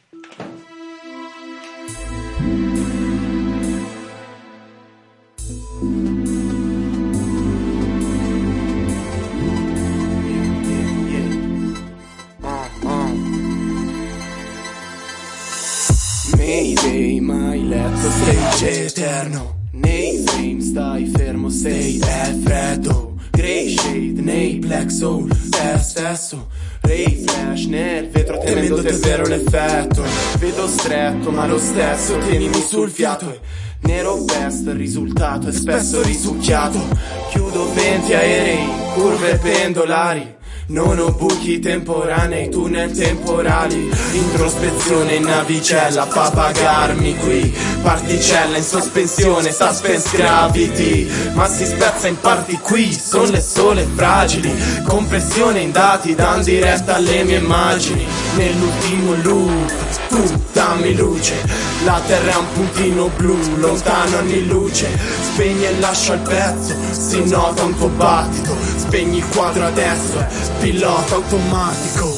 Mayday, mai letto stage eterno. Nei frame stai fermo, sei è freddo. Grey shade nei black soul, te stesso. Ray flash nel vetro temendo te vero l'effetto. Vedo stretto ma lo stesso tienimi sul fiato. E nero best, il risultato è spesso risucchiato. Chiudo venti aerei, curve pendolari. Non ho buchi temporanei, tunnel temporali. Introspezione in navicella fa pagarmi qui. Particella in sospensione, suspense gravity. Ma si spezza in parti qui, son le sole fragili. Compressione in dati, dan diretta alle mie immagini. Nell'ultimo loop, tu dammi luce. La terra è un puntino blu, lontano anni luce. Spegni e lascia il pezzo, si nota un tuo battito. Spegni il quadro adesso, è pilota automatico.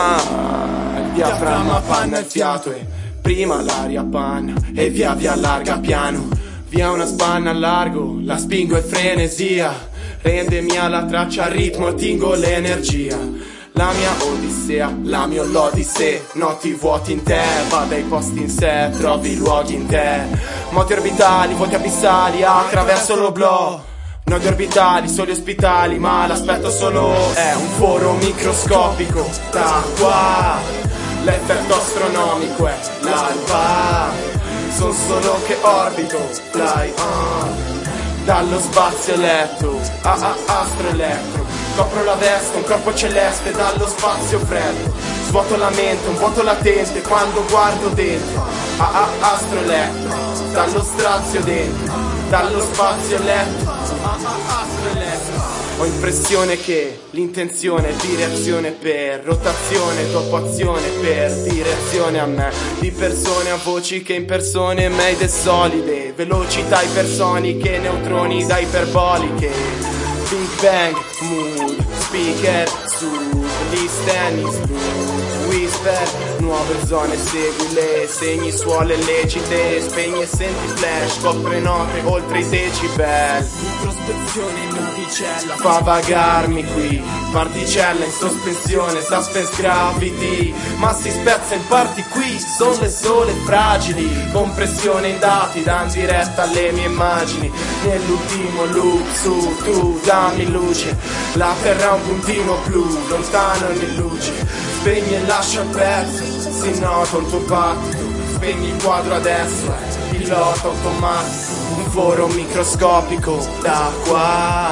Nah, il diaframma panna il fiato e prima l'aria panna e via via allarga piano. Via una spanna al largo, la spingo e frenesia. Rendemi alla traccia al ritmo, tingo l'energia. La mia odissea, la mia l'odissea. Noti vuoti in te, va dai posti in sé, trovi luoghi in te. Moti orbitali, vuoti abissali, attraverso l'oblò. Nodi orbitali, soli ospitali, ma l'aspetto solo è un foro microscopico. Da qua, l'effetto astronomico è l'alba. Son solo che orbito, fly on. Dallo spazio eletto, a a astro elettro. Copro la veste, un corpo celeste dallo spazio freddo. Svuoto la mente, un vuoto latente quando guardo dentro. A a astro elettro, dallo strazio dentro. Dallo spazio eletto, a a astro elettro. Ho impressione che l'intenzione è direzione per rotazione, dopo azione per direzione a me. Di persone a voci che in persone made e solide. Velocità ipersoniche, neutroni da iperboliche. Big Bang, mood, speaker, su, listening, whisper, nuove zone, segui le segni, suole lecite, spegni e senti flash, scopre note oltre i decibel. Introspezione in navicella, fa vagarmi qui, particella in sospensione, suspense gravity, ma si spezza in parti qui, son le sole fragili, compressione in dati, dan diretta alle mie immagini, nell'ultimo loop su, tu, dammi luce, la terra è un puntino blu, lontano anni luce, spegni e lascia il pezzo, si nota un tuo battito, spegni il quadro adesso, è pilota automatico, un foro microscopico, da qua,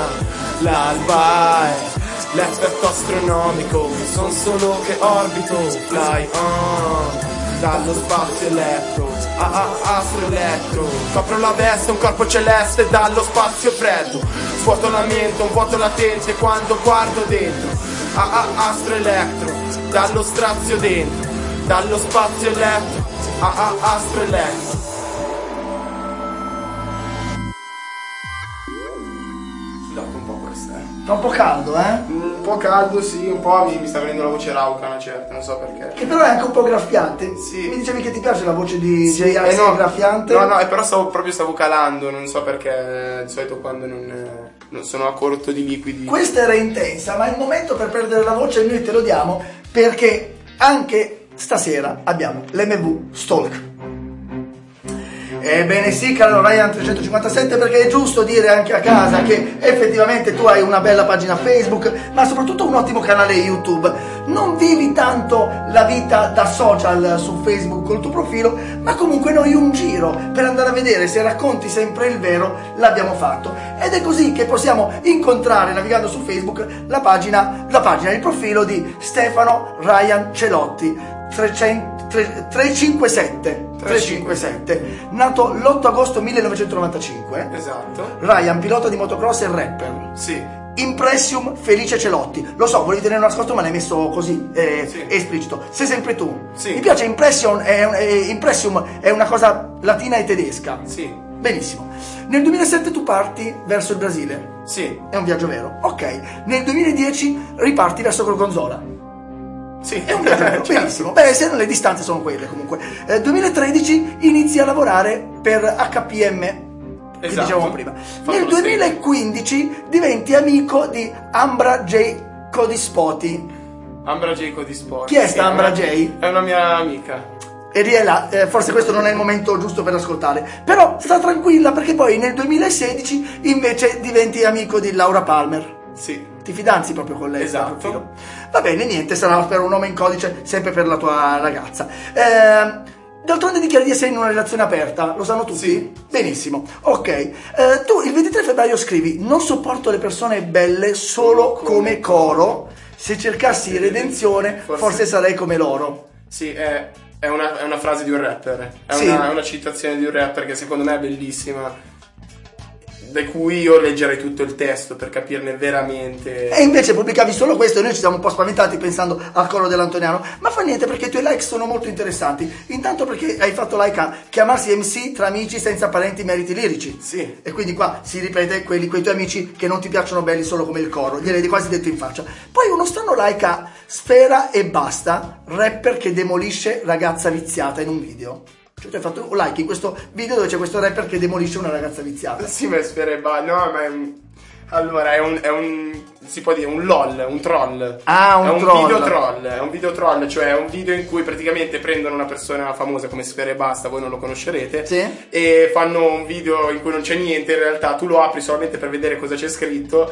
l'alba è l'effetto astronomico, son solo che orbito, fly on. Dallo spazio elettro, a a astro elettro. Copro la veste, un corpo celeste dallo spazio freddo. Svuoto la mente, un vuoto latente quando guardo dentro. A a astro elettro, dallo strazio dentro. Dallo spazio elettro, a a astro elettro. Scusate un po' questa, eh. Troppo caldo, eh? Un po' caldo, sì, un po' mi, mi sta venendo la voce rauca, una certa, non so perché. Che però è anche un po' graffiante. Sì. Mi dicevi che ti piace la voce di Sì, J R eh no, graffiante? No, no, eh, però stavo proprio stavo calando, non so perché di solito quando non, eh, non sono a corto di liquidi. Questa era intensa, ma il momento per perdere la voce noi te lo diamo perché anche stasera abbiamo l'M V Stalk. Ebbene sì, caro Ryan trecentocinquantasette, perché è giusto dire anche a casa che effettivamente tu hai una bella pagina Facebook, ma soprattutto un ottimo canale YouTube. Non vivi tanto la vita da social su Facebook col tuo profilo, ma comunque noi un giro per andare a vedere se racconti sempre il vero l'abbiamo fatto. Ed è così che possiamo incontrare, navigando su Facebook, la pagina, la pagina, il profilo di Stefano Ryan Celotti trecentocinquantasette. trecentocinquantasette, nato l'otto agosto millenovecentonovantacinque. Esatto. Ryan, pilota di motocross e rapper. Sì. Impressium Felice Celotti. Lo so, volevi tenere nascosto, ma l'hai messo così, eh, Sì. esplicito. Sei sempre tu. Sì. Mi piace Impression, è, un- è- Impressium è una cosa latina e tedesca. Sì. Benissimo. Nel duemilasette tu parti verso il Brasile. Sì. È un viaggio vero. Ok. Nel duemiladieci riparti verso Gorgonzola. Sì. È un viaggio vero. Certo. Benissimo. Beh, se le distanze sono quelle comunque. Eh, duemilatredici inizi a lavorare per H P M. Che Esatto. dicevamo prima. Fatto Nel lo duemilaquindici diventi amico di Ambra J. Codispoti. Ambra J. Codispoti. Chi è sta Sì, Ambra una- J? È una mia amica. E Riela, eh, forse questo non è il momento giusto per ascoltare. Però sta tranquilla, perché poi nel duemilasedici invece diventi amico di Laura Palmer. Sì. Ti fidanzi proprio con lei? Esatto. sul profilo? Va bene, niente, sarà per un nome in codice, sempre per la tua ragazza. Eh, D'altronde dichiari di essere in una relazione aperta, lo sanno tutti? Sì. Benissimo, ok. Eh, tu il ventitré febbraio scrivi: non sopporto le persone belle solo come coro, se cercassi redenzione forse, Forse- sarei come loro. Sì, è, è, una, è una frase di un rapper. È, Sì. una, è una citazione di un rapper che secondo me è bellissima. Da cui io leggerei tutto il testo per capirne veramente. E invece pubblicavi solo questo e noi ci siamo un po' spaventati pensando al coro dell'Antoniano. Ma fa niente, perché i tuoi like sono molto interessanti. Intanto perché hai fatto like a chiamarsi M C tra amici senza parenti meriti lirici. Sì. E quindi qua si ripete quelli, quei tuoi amici che non ti piacciono belli solo come il coro. Gliel'hai quasi detto in faccia. Poi uno strano like a Sfera e Basta, rapper che demolisce ragazza viziata in un video. Cioè tu hai fatto un like in questo video dove c'è questo rapper che demolisce una ragazza viziata. Sì, ma Sfera e Basta. No, ma è un... Allora, è un, è un... si può dire un LOL, un troll. Ah, un è un troll. video troll, è un video troll, cioè è un video in cui praticamente prendono una persona famosa come Sfera e Basta, voi non lo conoscerete, Sì. e fanno un video in cui non c'è niente, in realtà tu lo apri solamente per vedere cosa c'è scritto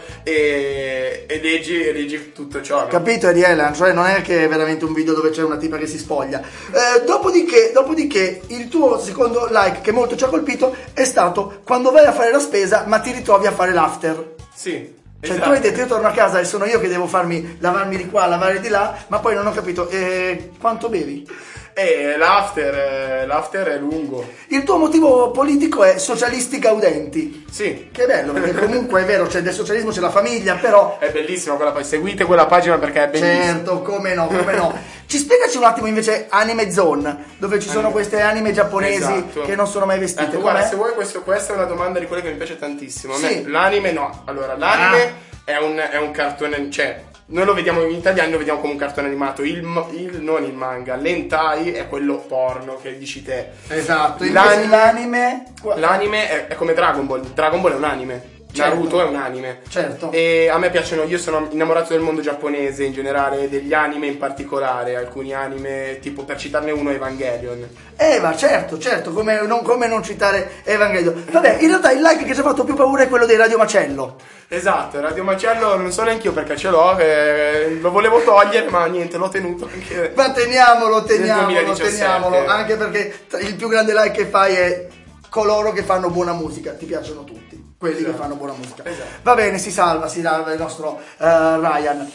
e, e leggi, e leggi tutto ciò. no? Capito, Ariela? Cioè non è che è veramente un video dove c'è una tipa che si spoglia. Eh, dopodiché, dopodiché il tuo secondo like che molto ci ha colpito è stato quando vai a fare la spesa ma ti ritrovi a fare l'after. Sì. Cioè esatto. tu hai detto io torno a casa e sono io che devo farmi lavarmi di qua, lavare di là, ma poi non ho capito eh, quanto bevi. E l'after, eh, l'after è lungo. Il tuo motivo politico è socialisti gaudenti. Sì. Che bello, perché comunque è vero, c'è del socialismo, c'è la famiglia, però È bellissima quella pagina, seguite quella pagina perché è bellissima. certo, come no, come no. Ci spiegaci un attimo invece Anime Zone, dove ci sono Anime. queste anime giapponesi Esatto. che non sono mai vestite. Ecco, Com'è? guarda, se vuoi questo, questa è una domanda di quelle che mi piace tantissimo. A me Sì. l'anime no. Allora, l'anime Ah. è, un, è un cartone, cioè noi lo vediamo in italiano, lo vediamo come un cartone animato. Il, ma- il- non il manga, l'hentai è quello porno che dici te. Esatto, invece L'anime- l'anime... L'anime è, è come Dragon Ball. Dragon Ball è un anime. Certo. Naruto è un anime. Certo. E a me piacciono, io sono innamorato del mondo giapponese in generale, degli anime in particolare, alcuni anime, tipo per citarne uno Evangelion. Eva, certo, certo, come non, come non citare Evangelion. Vabbè, in realtà il like che ci ha fatto più paura è quello dei Radio Macello. Esatto, Radio Macello non so neanche io perché ce l'ho, eh, lo volevo togliere ma niente, l'ho tenuto anche. Ma teniamolo, teniamolo, duemiladiciassette. teniamolo, anche perché il più grande like che fai è coloro che fanno buona musica, ti piacciono tutti, quelli Esatto. che fanno buona musica. Esatto. Va bene, si salva, si salva il nostro eh, Ryan.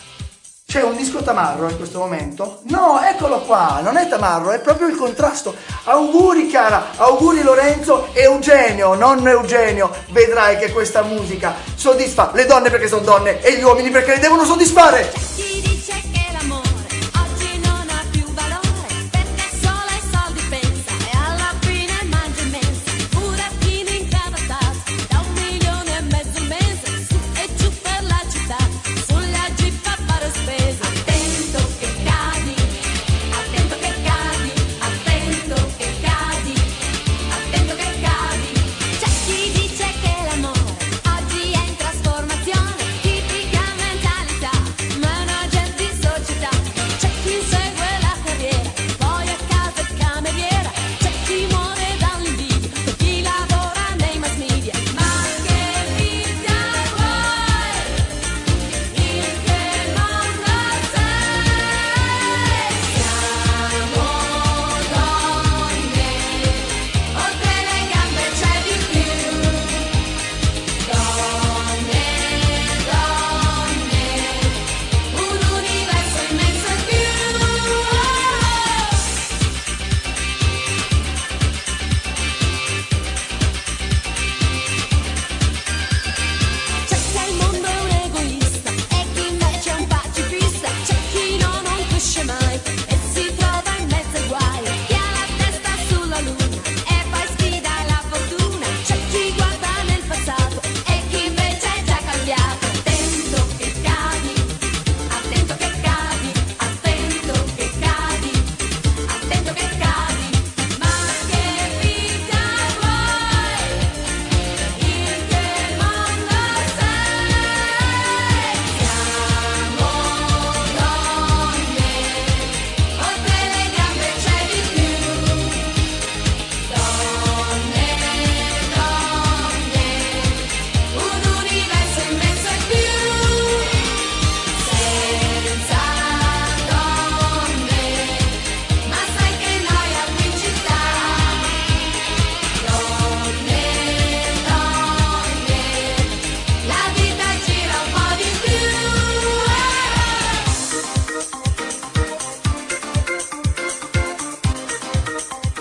C'è un disco tamarro in questo momento? No, eccolo qua, non è tamarro, è proprio il contrasto. Auguri cara, auguri Lorenzo, Eugenio, non Eugenio. Vedrai che questa musica soddisfa le donne perché sono donne e gli uomini perché le devono soddisfare. Chi dice che l'amore oggi non ha più valore perché solo ai soldi pensa e alla fine mangia in mensa burattini incavallati da un milione e mezzo al mese su e giù per la città sulla jeep a fare spesa. Attento che cadi, attento che cadi, attento che cadi, attento che cadi. C'è chi dice che l'amore oggi è in trasformazione, tipica mentalità, ma noi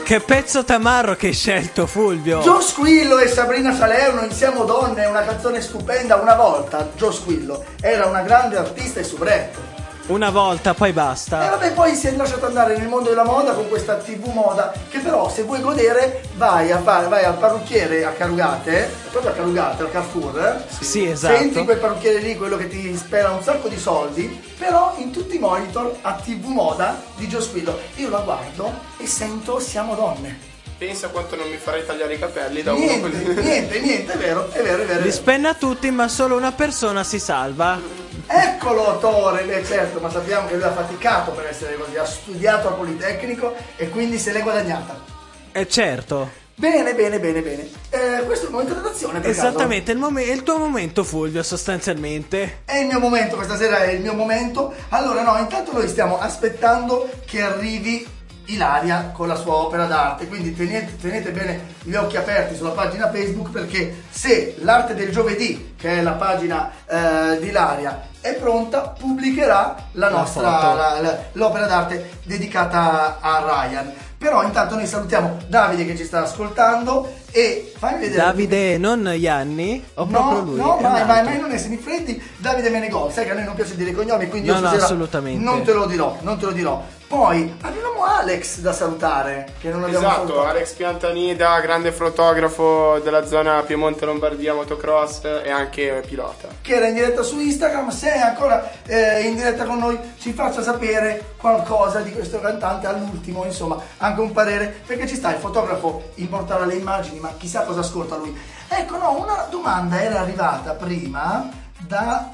Che pezzo tamarro che hai scelto, Fulvio. Joe Squillo e Sabrina Salerno in Siamo Donne, una canzone stupenda. Una volta Joe Squillo era una grande artista e soubrette. Una volta, poi E basta. vabbè, poi si è lasciato andare nel mondo della moda con questa tivù moda, che però se vuoi godere vai a fare, vai al parrucchiere a Carugate, proprio a Carugate, al Carrefour, eh? Sì, esatto. Senti quel parrucchiere lì, quello che ti spera un sacco di soldi, però in tutti i monitor a tivù moda di Joe Squillo. Io la guardo e sento Siamo Donne. Pensa quanto non mi farei tagliare i capelli da uno Niente, così. niente, niente, è vero, è vero, è vero. è Li vero. spenna tutti, ma solo una persona si salva. Eccolo Tore, beh certo, ma sappiamo che lui ha faticato per essere così, ha studiato al Politecnico e quindi se l'è guadagnata. Eh certo. Bene, bene, bene, bene. Eh, questo è il momento d'azione, per caso? Esattamente, il, mom- è il tuo momento, Fulvio, sostanzialmente. È il mio momento, questa sera è il mio momento. Allora, no, intanto noi stiamo aspettando che arrivi Ilaria con la sua opera d'arte, quindi tenete, tenete bene gli occhi aperti sulla pagina Facebook, perché se l'arte del giovedì, che è la pagina eh, di Ilaria, è pronta, pubblicherà la nostra foto. la- la- l'opera d'arte dedicata a Ryan. Però intanto noi salutiamo Davide che ci sta ascoltando e fammi vedere. Davide, non Ianni, o proprio No, lui? no, È mai, un mai, altro. mai non essere freddi. Davide Menegol, sai che a noi non piace dire i cognomi, quindi No, io no, stasera assolutamente. non te lo dirò, non te lo dirò. Poi abbiamo Alex da salutare, che non abbiamo Esatto, salutato. Alex Piantanida, grande fotografo della zona Piemonte Lombardia motocross e anche pilota. Che era in diretta su Instagram. Se è ancora eh, in diretta con noi, ci faccia sapere qualcosa di questo cantante all'ultimo, insomma, anche un parere, perché ci sta il fotografo importare le immagini, ma chissà cosa ascolta lui. Ecco, no, una domanda era arrivata prima da,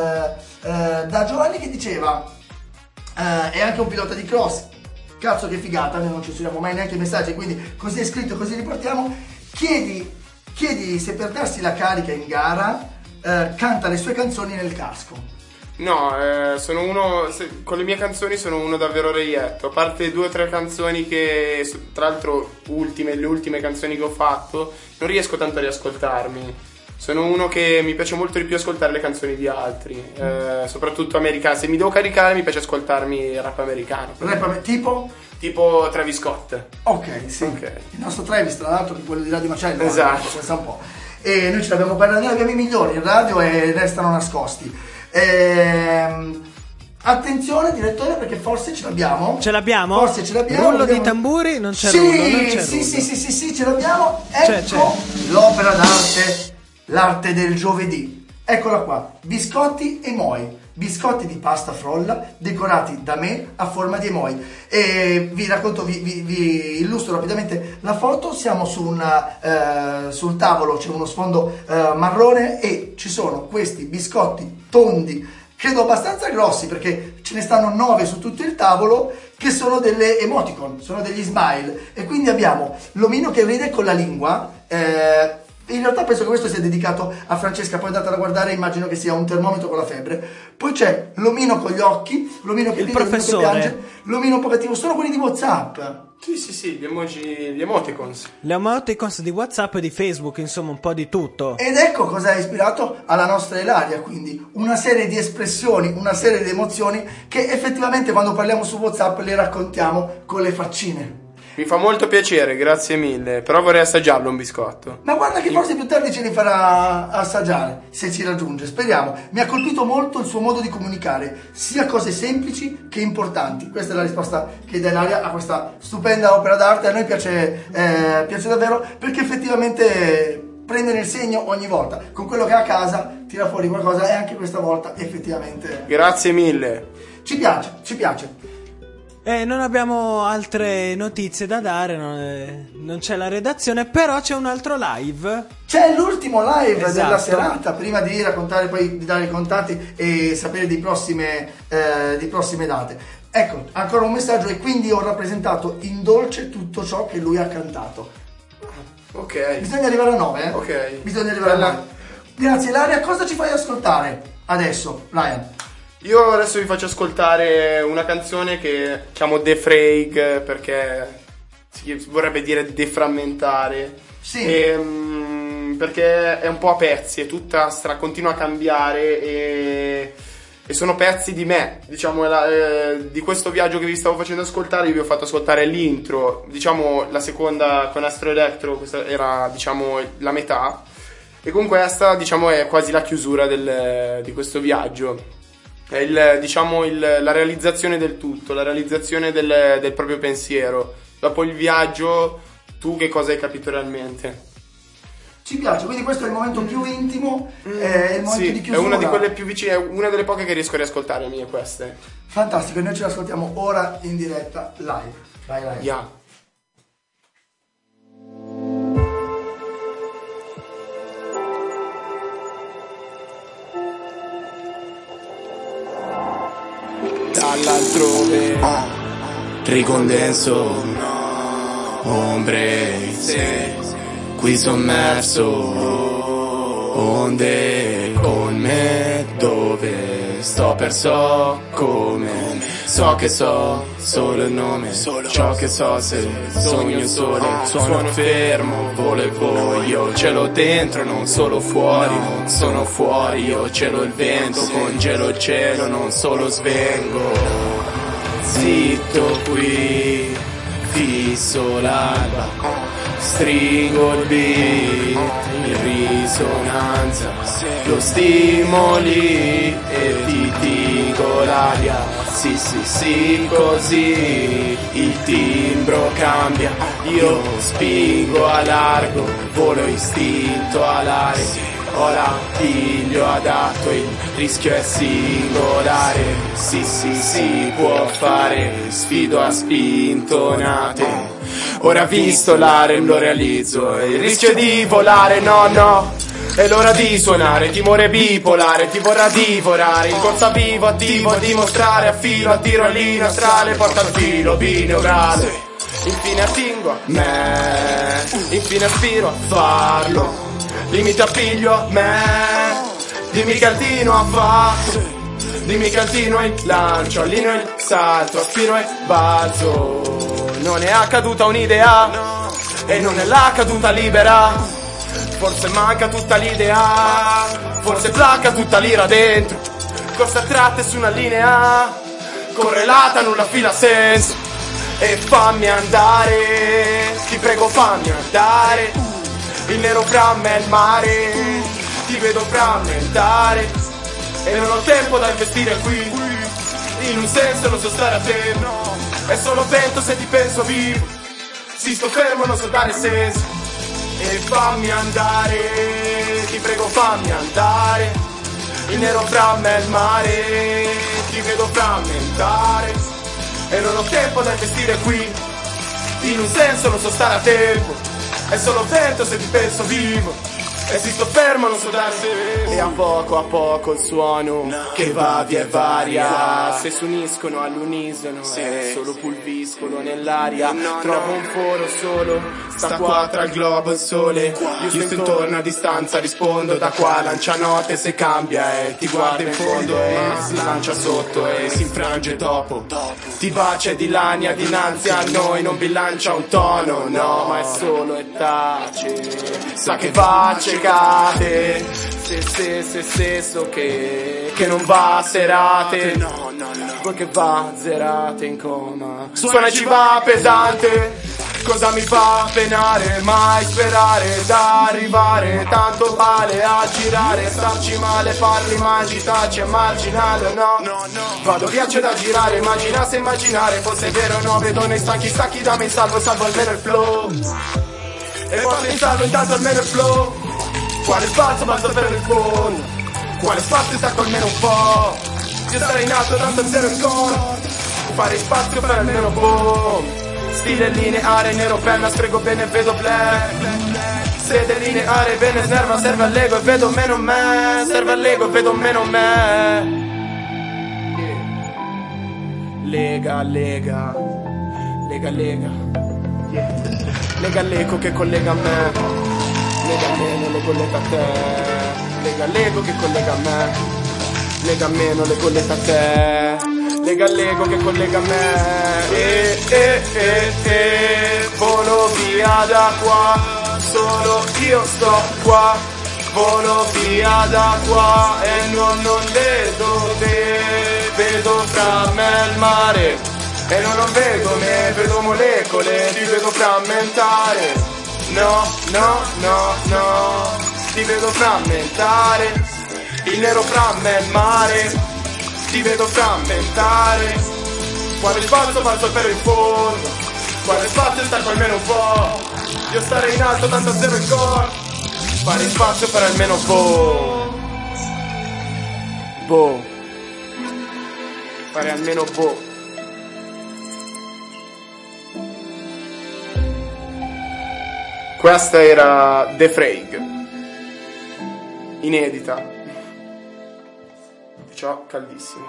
eh, eh, da Giovanni che diceva eh, è anche un pilota di cross. Cazzo che figata, noi non ci censuriamo mai neanche i messaggi, quindi così è scritto, così riportiamo. Chiedi, chiedi se per darsi la carica in gara eh, canta le sue canzoni nel casco. No, eh, sono uno, se- con le mie canzoni sono uno davvero reietto, a parte due o tre canzoni che, s- tra l'altro ultime, le ultime canzoni che ho fatto, non riesco tanto a riascoltarmi. Sono uno che mi piace molto di più ascoltare le canzoni di altri, eh, soprattutto americane. Se mi devo caricare mi piace ascoltarmi il rap americano. Rap tipo? Tipo Travis Scott. Ok, sì. Ok. Il nostro Travis, tra l'altro, che è quello di Radio Macello. Esatto. eh, pensa un po'. E noi ce l'abbiamo per noi abbiamo i migliori in radio e restano nascosti. Ehm, attenzione, direttore, perché forse ce l'abbiamo. Ce l'abbiamo? Forse ce l'abbiamo. Rullo di abbiamo- tamburi, non c'è sì, rullo, non c'è sì, rullo. sì, sì, sì, sì, ce l'abbiamo. Ecco C'è, c'è. l'opera d'arte, l'arte del giovedì. Eccola qua, biscotti e moi. Biscotti di pasta frolla decorati da me a forma di emoi. E vi racconto, vi, vi- vi illustro rapidamente la foto. Siamo su una, eh, sul tavolo, c'è uno sfondo eh, marrone e ci sono questi biscotti tondi, credo abbastanza grossi perché ce ne stanno nove su tutto il tavolo, che sono delle emoticon, sono degli smile. E quindi abbiamo l'omino che ride con la lingua. eh, In realtà penso che questo sia dedicato a Francesca, poi andate a guardare, immagino che sia un termometro con la febbre. Poi c'è l'omino con gli occhi, l'omino che Il ride, l'omino che professore. piange, l'omino un po' cattivo, sono quelli di WhatsApp. Sì, sì, sì, gli emoji, gli emoticons. Le emoticons di WhatsApp e di Facebook, insomma, un po' di tutto. Ed ecco cosa ha ispirato alla nostra Ilaria, quindi una serie di espressioni, una serie di emozioni che effettivamente quando parliamo su WhatsApp le raccontiamo con le faccine. Mi fa molto piacere, grazie mille, però vorrei assaggiarlo un biscotto. Ma guarda che forse più tardi ce li farà assaggiare, se ci raggiunge, speriamo. Mi ha colpito molto il suo modo di comunicare, sia cose semplici che importanti. Questa è la risposta che dà Ilaria a questa stupenda opera d'arte. A noi piace, eh, piace davvero, perché effettivamente prende nel segno ogni volta. Con quello che ha a casa tira fuori qualcosa e anche questa volta effettivamente Grazie mille. ci piace, ci piace. Eh, non abbiamo altre notizie da dare, non, eh, non c'è la redazione, però c'è un altro live. C'è l'ultimo live Esatto. della serata, prima di raccontare, poi di dare i contatti e sapere di prossime, eh, di prossime date. Ecco, ancora un messaggio e quindi ho rappresentato in dolce tutto ciò che lui ha cantato. Ok. Bisogna arrivare a nove, eh? Ok. Bisogna arrivare Bella. a nove. Grazie Ilaria, cosa ci fai ascoltare adesso, Ryan? Io adesso vi faccio ascoltare una canzone che chiamo Defrag perché si vorrebbe dire deframmentare. Sì. Ehm, perché è un po' a pezzi, è tutta stra, continua a cambiare e, e sono pezzi di me, diciamo, la, eh, di questo viaggio che vi stavo facendo ascoltare. Io vi ho fatto ascoltare l'intro, diciamo la seconda con Astro Electro, questa era, diciamo, la metà, e con questa, diciamo, è quasi la chiusura del, di questo viaggio. È il, diciamo, il, la realizzazione del tutto, la realizzazione del, del proprio pensiero. Dopo il viaggio, tu che cosa hai capito realmente? Ci piace, quindi questo è il momento più intimo, è il momento Sì, di è chiusura. una di quelle più vicine, è una delle poche che riesco a riascoltare, mie queste. Fantastico, e noi ce l'ascoltiamo ora in diretta live. Vai, vai. Yeah. Dall'altrove ricondenso ombre, se qui sommerso, onde con me, dove sto perso come, so che so solo il nome, ciò che so se sogno il sole, suono fermo, volo e voglio, ce l'ho dentro non solo fuori, non sono fuori, io ce l'ho il vento, congelo il cielo, non solo svengo, zitto qui, fisso l'alba, stringo il beat in risonanza, lo stimoli e ti dico l'aria, sì sì sì così, il timbro cambia, io spingo a largo, volo istinto all'aria, ora piglio adatto, il rischio è singolare, sì sì sì può fare, sfido a spintonate. Ora visto l'are lo realizzo, il rischio è di volare, no no, è l'ora di suonare, timore bipolare, ti vorrà divorare, in corsa vivo, attivo, a dimostrare, affilo, attiro a linea astrale, porta al filo, bineurale, infine attingo a me, infine aspiro a farlo, limite appiglio a me, dimmi che altino ha fatto, dimmi che altino il lancio, allineo il salto, aspiro e balzo. Non è accaduta un'idea, e non è la caduta libera, forse manca tutta l'idea, forse placca tutta l'ira dentro, corsa a tratte su una linea, correlata nulla fila senso, e fammi andare, ti prego fammi andare, il nero framme è il mare, ti vedo frammentare, e non ho tempo da investire qui, in un senso non so stare a te, è solo vento se ti penso vivo, si sto fermo non so dare senso, e fammi andare, ti prego fammi andare, il nero framme è il mare, ti vedo frammentare, e non ho tempo da investire qui, in un senso non so stare a tempo, è solo vento se ti penso vivo, e si sto fermo non so dare senso, e a poco a poco il suono che va via e varia, se si uniscono all'unisono è solo pulviscolo nell'aria, trovo un foro solo, sta qua tra il globo e il sole, io sto intorno a distanza, rispondo da qua, lancia note se cambia e ti guarda in fondo e si lancia sotto e si infrange dopo, ti bacia e dilania dinanzi a noi, non bilancia un tono, no, ma è solo e tace, sa che va cecate, se se se se so che che non va a serate, no no no, poi che va zerate in coma, suona e ci va pesante, cosa mi fa penare, mai sperare da arrivare, tanto vale a girare, starci male, parli magi, taci è marginale, no no no, vado piace da girare, immagina se immaginare fosse vero, no, vedo nei stacchi stacchi da me in salvo, salvo almeno il flow, e porto in salvo intanto almeno il flow, quale spazio basta per il fondo, quale spazio stacco almeno un po', io sarei in alto tanto zero il conto, fare spazio per almeno boom, stile lineare, nero penna, scrivo bene e vedo black, sede lineare, bene snerva, serve all'ego e vedo meno me, serve all'ego e vedo meno me, lega, lega, lega, lega, lega l'eco che collega a me, lega a me non lo collega a te, lega l'ego che collega a me, lega a me non le collega a te, lega l'ego che collega a me, e e e e volo via da qua, solo io sto qua, Volo via da qua e non, non vedo te. Vedo fra me il mare e non, non vedo me. Vedo molecole, ti vedo frammentare. No, no, no, no, ti vedo frammentare. Il nero fra me il mare, ti vedo frammentare. Quale spazio falso però in fondo, quale spazio sta qua almeno un po'. Io starei in alto tanto zero il core. Fare spazio per almeno boh. Boh. Fare almeno boh. Questa era The Frag, inedita. Ciao, caldissimo.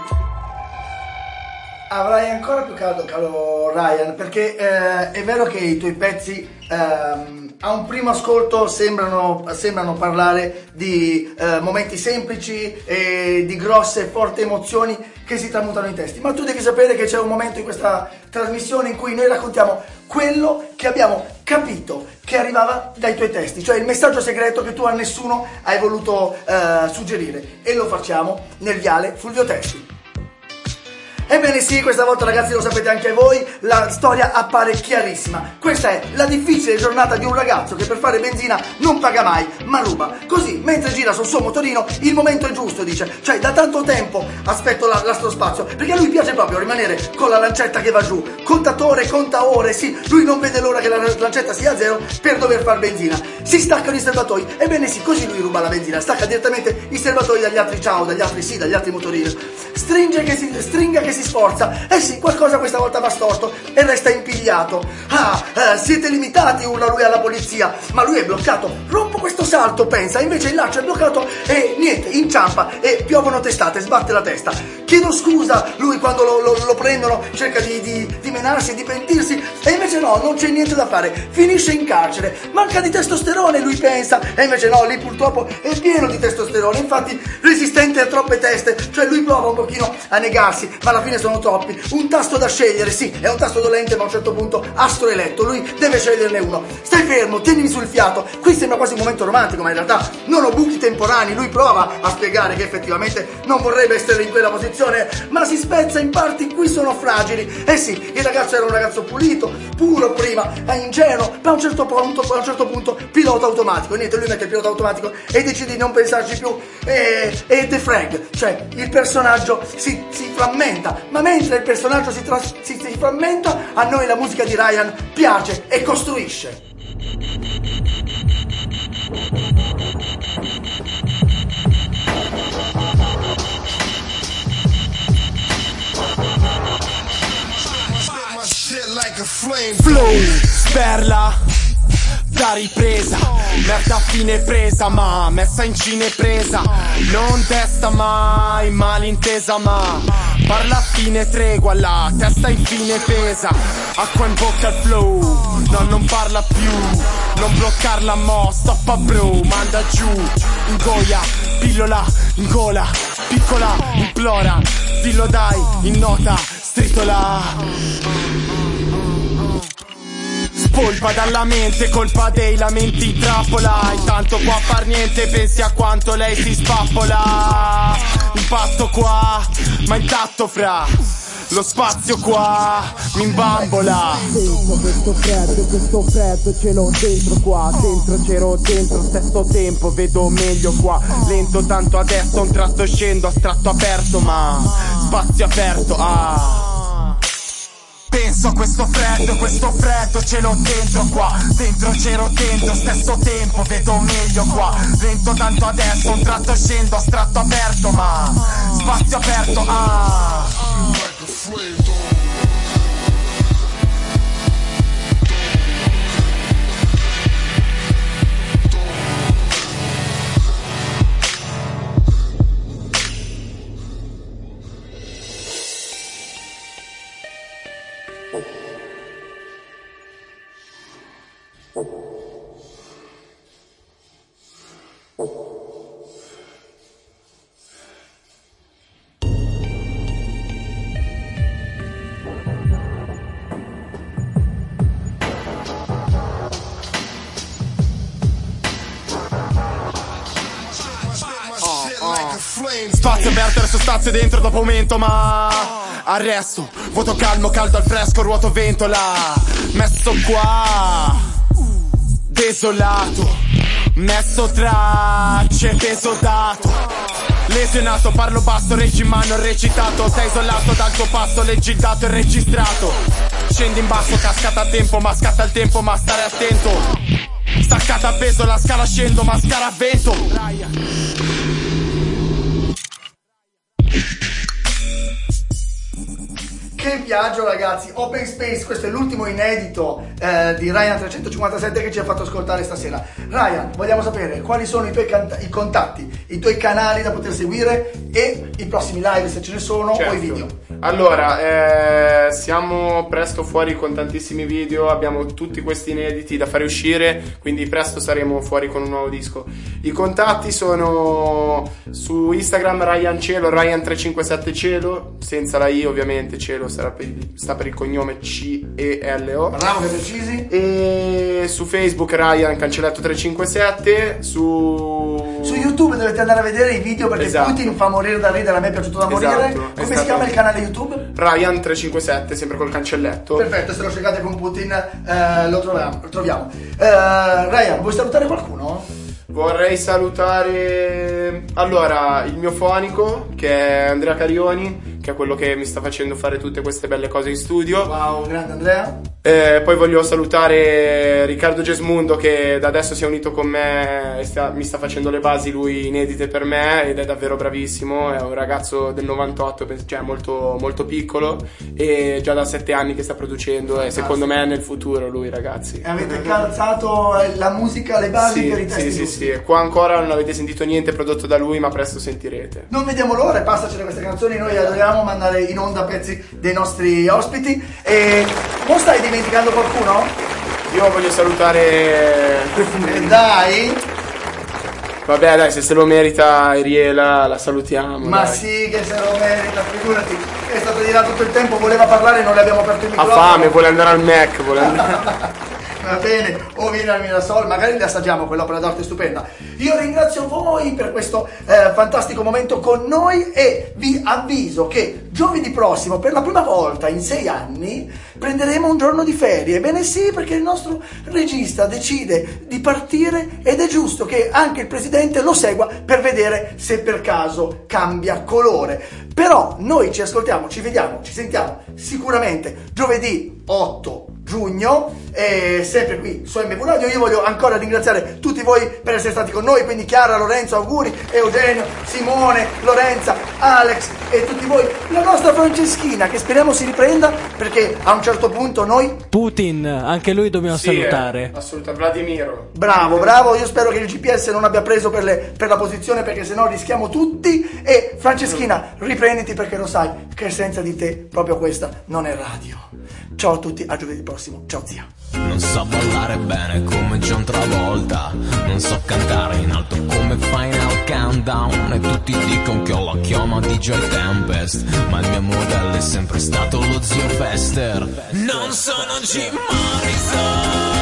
Avrai ancora più caldo, caro Ryan, perché eh, è vero che i tuoi pezzi ehm, a un primo ascolto sembrano, sembrano parlare di eh, momenti semplici e di grosse e forti emozioni che si tramutano in testi, ma tu devi sapere che c'è un momento in questa trasmissione in cui noi raccontiamo quello che abbiamo capito che arrivava dai tuoi testi, cioè il messaggio segreto che tu a nessuno hai voluto eh, suggerire, e lo facciamo nel viale Fulvio Testi. Ebbene sì, questa volta ragazzi, lo sapete anche voi, la storia appare chiarissima. Questa è la difficile giornata di un ragazzo che per fare benzina non paga mai, ma ruba. Così, mentre gira sul suo motorino, il momento è giusto, dice. Cioè, da tanto tempo aspetto la, l'astro spazio, perché a lui piace proprio rimanere con la lancetta che va giù. Contatore, conta ore, sì, lui non vede l'ora che la lancetta sia a zero per dover far benzina. Si staccano i serbatoi, ebbene sì, così lui ruba la benzina. Stacca direttamente i serbatoi dagli altri ciao, dagli altri sì, dagli altri motorini. Stringe che si, stringa che si sforza. Eh sì, qualcosa questa volta va storto e resta impigliato. Ah, eh, siete limitati, urla lui alla polizia, ma lui è bloccato. Rompo questo salto, pensa, invece il laccio è bloccato e niente, inciampa e piovono testate, sbatte la testa. Chiedo scusa, lui quando lo, lo, lo prendono cerca di, di, di menarsi e di pentirsi, e invece no, non c'è niente da fare, finisce in carcere. Manca di testosterone, lui pensa, e invece no, lì purtroppo è pieno di testosterone, infatti resistente a troppe teste, cioè lui prova un pochino a negarsi, ma alla fine sono troppi. Un tasto da scegliere, sì, è un tasto dolente, ma a un certo punto astro eletto, lui deve sceglierne uno. Stai fermo, tienimi sul fiato. Qui sembra quasi un momento romantico, ma in realtà non ho buchi temporanei. Lui prova a spiegare che effettivamente non vorrebbe essere in quella posizione, ma si spezza in parti qui sono fragili. Eh sì, il ragazzo era un ragazzo pulito, puro prima, ingenuo, ma a un certo punto, a un certo punto pilota automatico. E niente, lui mette il pilota automatico e decide di non pensarci più. E, e The Frag, cioè il personaggio si, si frammenta, ma mentre il personaggio si, tras- si, si frammenta, a noi la musica di Ryan piace e costruisce. Flow, sperla da ripresa, merda a fine presa, ma messa in cinepresa. Non testa mai, malintesa, ma parla a fine tregua, la testa infine pesa. Acqua in bocca al flow, no, non parla più. Non bloccarla mo, stoppa bro, manda giù. Ingoia, pillola, in gola, piccola, implora. Dillo dai, in nota, stritola. Spolpa dalla mente, colpa dei lamenti in trappola. Intanto qua a far niente, pensi a quanto lei si spappola. Impatto qua, ma intatto fra lo spazio qua, mi imbambola. Sento questo freddo, questo freddo ce l'ho dentro qua. Dentro c'ero dentro, stesso tempo vedo meglio qua. Lento tanto adesso, a un tratto scendo, astratto aperto, ma spazio aperto, ah. Penso a questo freddo, questo freddo ce l'ho dentro qua. Dentro c'ero dentro, stesso tempo vedo meglio qua. Lento tanto adesso, un tratto scendo, astratto aperto, ma spazio aperto, ah. Spazio aperto, le sostanze dentro dopo aumento, ma arresto, voto calmo, caldo al fresco, ruoto ventola. Messo qua, desolato, messo tracce, teso dato. Lesionato, parlo basso, reggi in mano, recitato. Sei isolato dal tuo passo, leggi il dato e registrato. Scendi in basso, cascata a tempo, ma scatta il tempo, ma stare attento. Staccata a peso, la scala scendo, ma scala a vento. Che viaggio ragazzi, Open Space, questo è l'ultimo inedito eh, di Ryan trecentocinquantasette che ci ha fatto ascoltare stasera. Ryan, vogliamo sapere quali sono i tuoi canta- i contatti, i tuoi canali da poter seguire e i prossimi live se ce ne sono, certo. O i video. Allora, eh, siamo presto fuori con tantissimi video, abbiamo tutti questi inediti da fare uscire, quindi presto saremo fuori con un nuovo disco. I contatti sono su Instagram Ryan Cielo, Ryan trecentocinquantasette Cielo, senza la I ovviamente, Cielo sarà per il, sta per il cognome C E L O. Bravo, che precisi. E su Facebook Ryan Cancelletto trecentocinquantasette, su... Su YouTube dovete andare a vedere i video perché esatto. Putin fa morire da ridere, a me è piaciuto da morire. Esatto, Come si chiama il canale YouTube? Ryan trecentocinquantasette, sempre col cancelletto. Perfetto, se lo cercate con Putin eh, lo troviamo. Lo troviamo. Eh, Ryan, vuoi salutare qualcuno? Vorrei salutare allora il mio fonico, che è Andrea Carioni, che è quello che mi sta facendo fare tutte queste belle cose in studio. Wow, grande Andrea. Eh, poi voglio salutare Riccardo Gesmundo, che da adesso si è unito con me e sta, mi sta facendo le basi lui inedite per me, ed è davvero bravissimo. È un ragazzo del novantotto, cioè molto, molto piccolo, e già da sette anni che sta producendo, e secondo me è nel futuro lui, ragazzi. E avete calzato la musica, le basi sì, per i testi. sì, sì, sì. Qua ancora non avete sentito niente prodotto da lui, ma presto sentirete. Non vediamo l'ora, passacene queste canzoni, noi adoriamo mandare in onda pezzi dei nostri ospiti. E non stai dimenticando qualcuno? Io voglio salutare... E dai! Vabbè dai, se se lo merita Ariela la salutiamo. Ma dai. sì che se lo merita, figurati. È stato di là tutto il tempo, voleva parlare e non le abbiamo aperto il Ha microfono. fame, vuole andare al Mac, vuole andare... Va bene, o vieni al Mirasol, magari le assaggiamo, quell'opera d'arte stupenda. Io ringrazio voi per questo eh, fantastico momento con noi e vi avviso che giovedì prossimo, per la prima volta in sei anni, prenderemo un giorno di ferie. Ebbene sì, perché il nostro regista decide di partire ed è giusto che anche il presidente lo segua per vedere se per caso cambia colore. Però noi ci ascoltiamo, ci vediamo, ci sentiamo sicuramente giovedì otto giugno, e sempre qui su M V Radio. Io voglio ancora ringraziare tutti voi per essere stati con noi, quindi Chiara, Lorenzo, auguri, Eugenio, Simone, Lorenza, Alex e tutti voi, la nostra Franceschina che speriamo si riprenda, perché a un certo punto noi Putin, anche lui dobbiamo Sì, salutare. eh, assolutamente, Vladimiro. bravo, bravo, io spero che il G P S non abbia preso per, le, per la posizione, perché sennò rischiamo tutti. E Franceschina, riprenditi, perché lo sai che senza di te proprio questa non è radio. Ciao a tutti, a giovedì prossimo. Ciao zia. Non so ballare bene come John Travolta, non so cantare in alto come Final Countdown, e tutti dicono che ho la chioma di Joy Tempest, ma il mio modello è sempre stato lo zio Fester. Non sono Jim Morrison.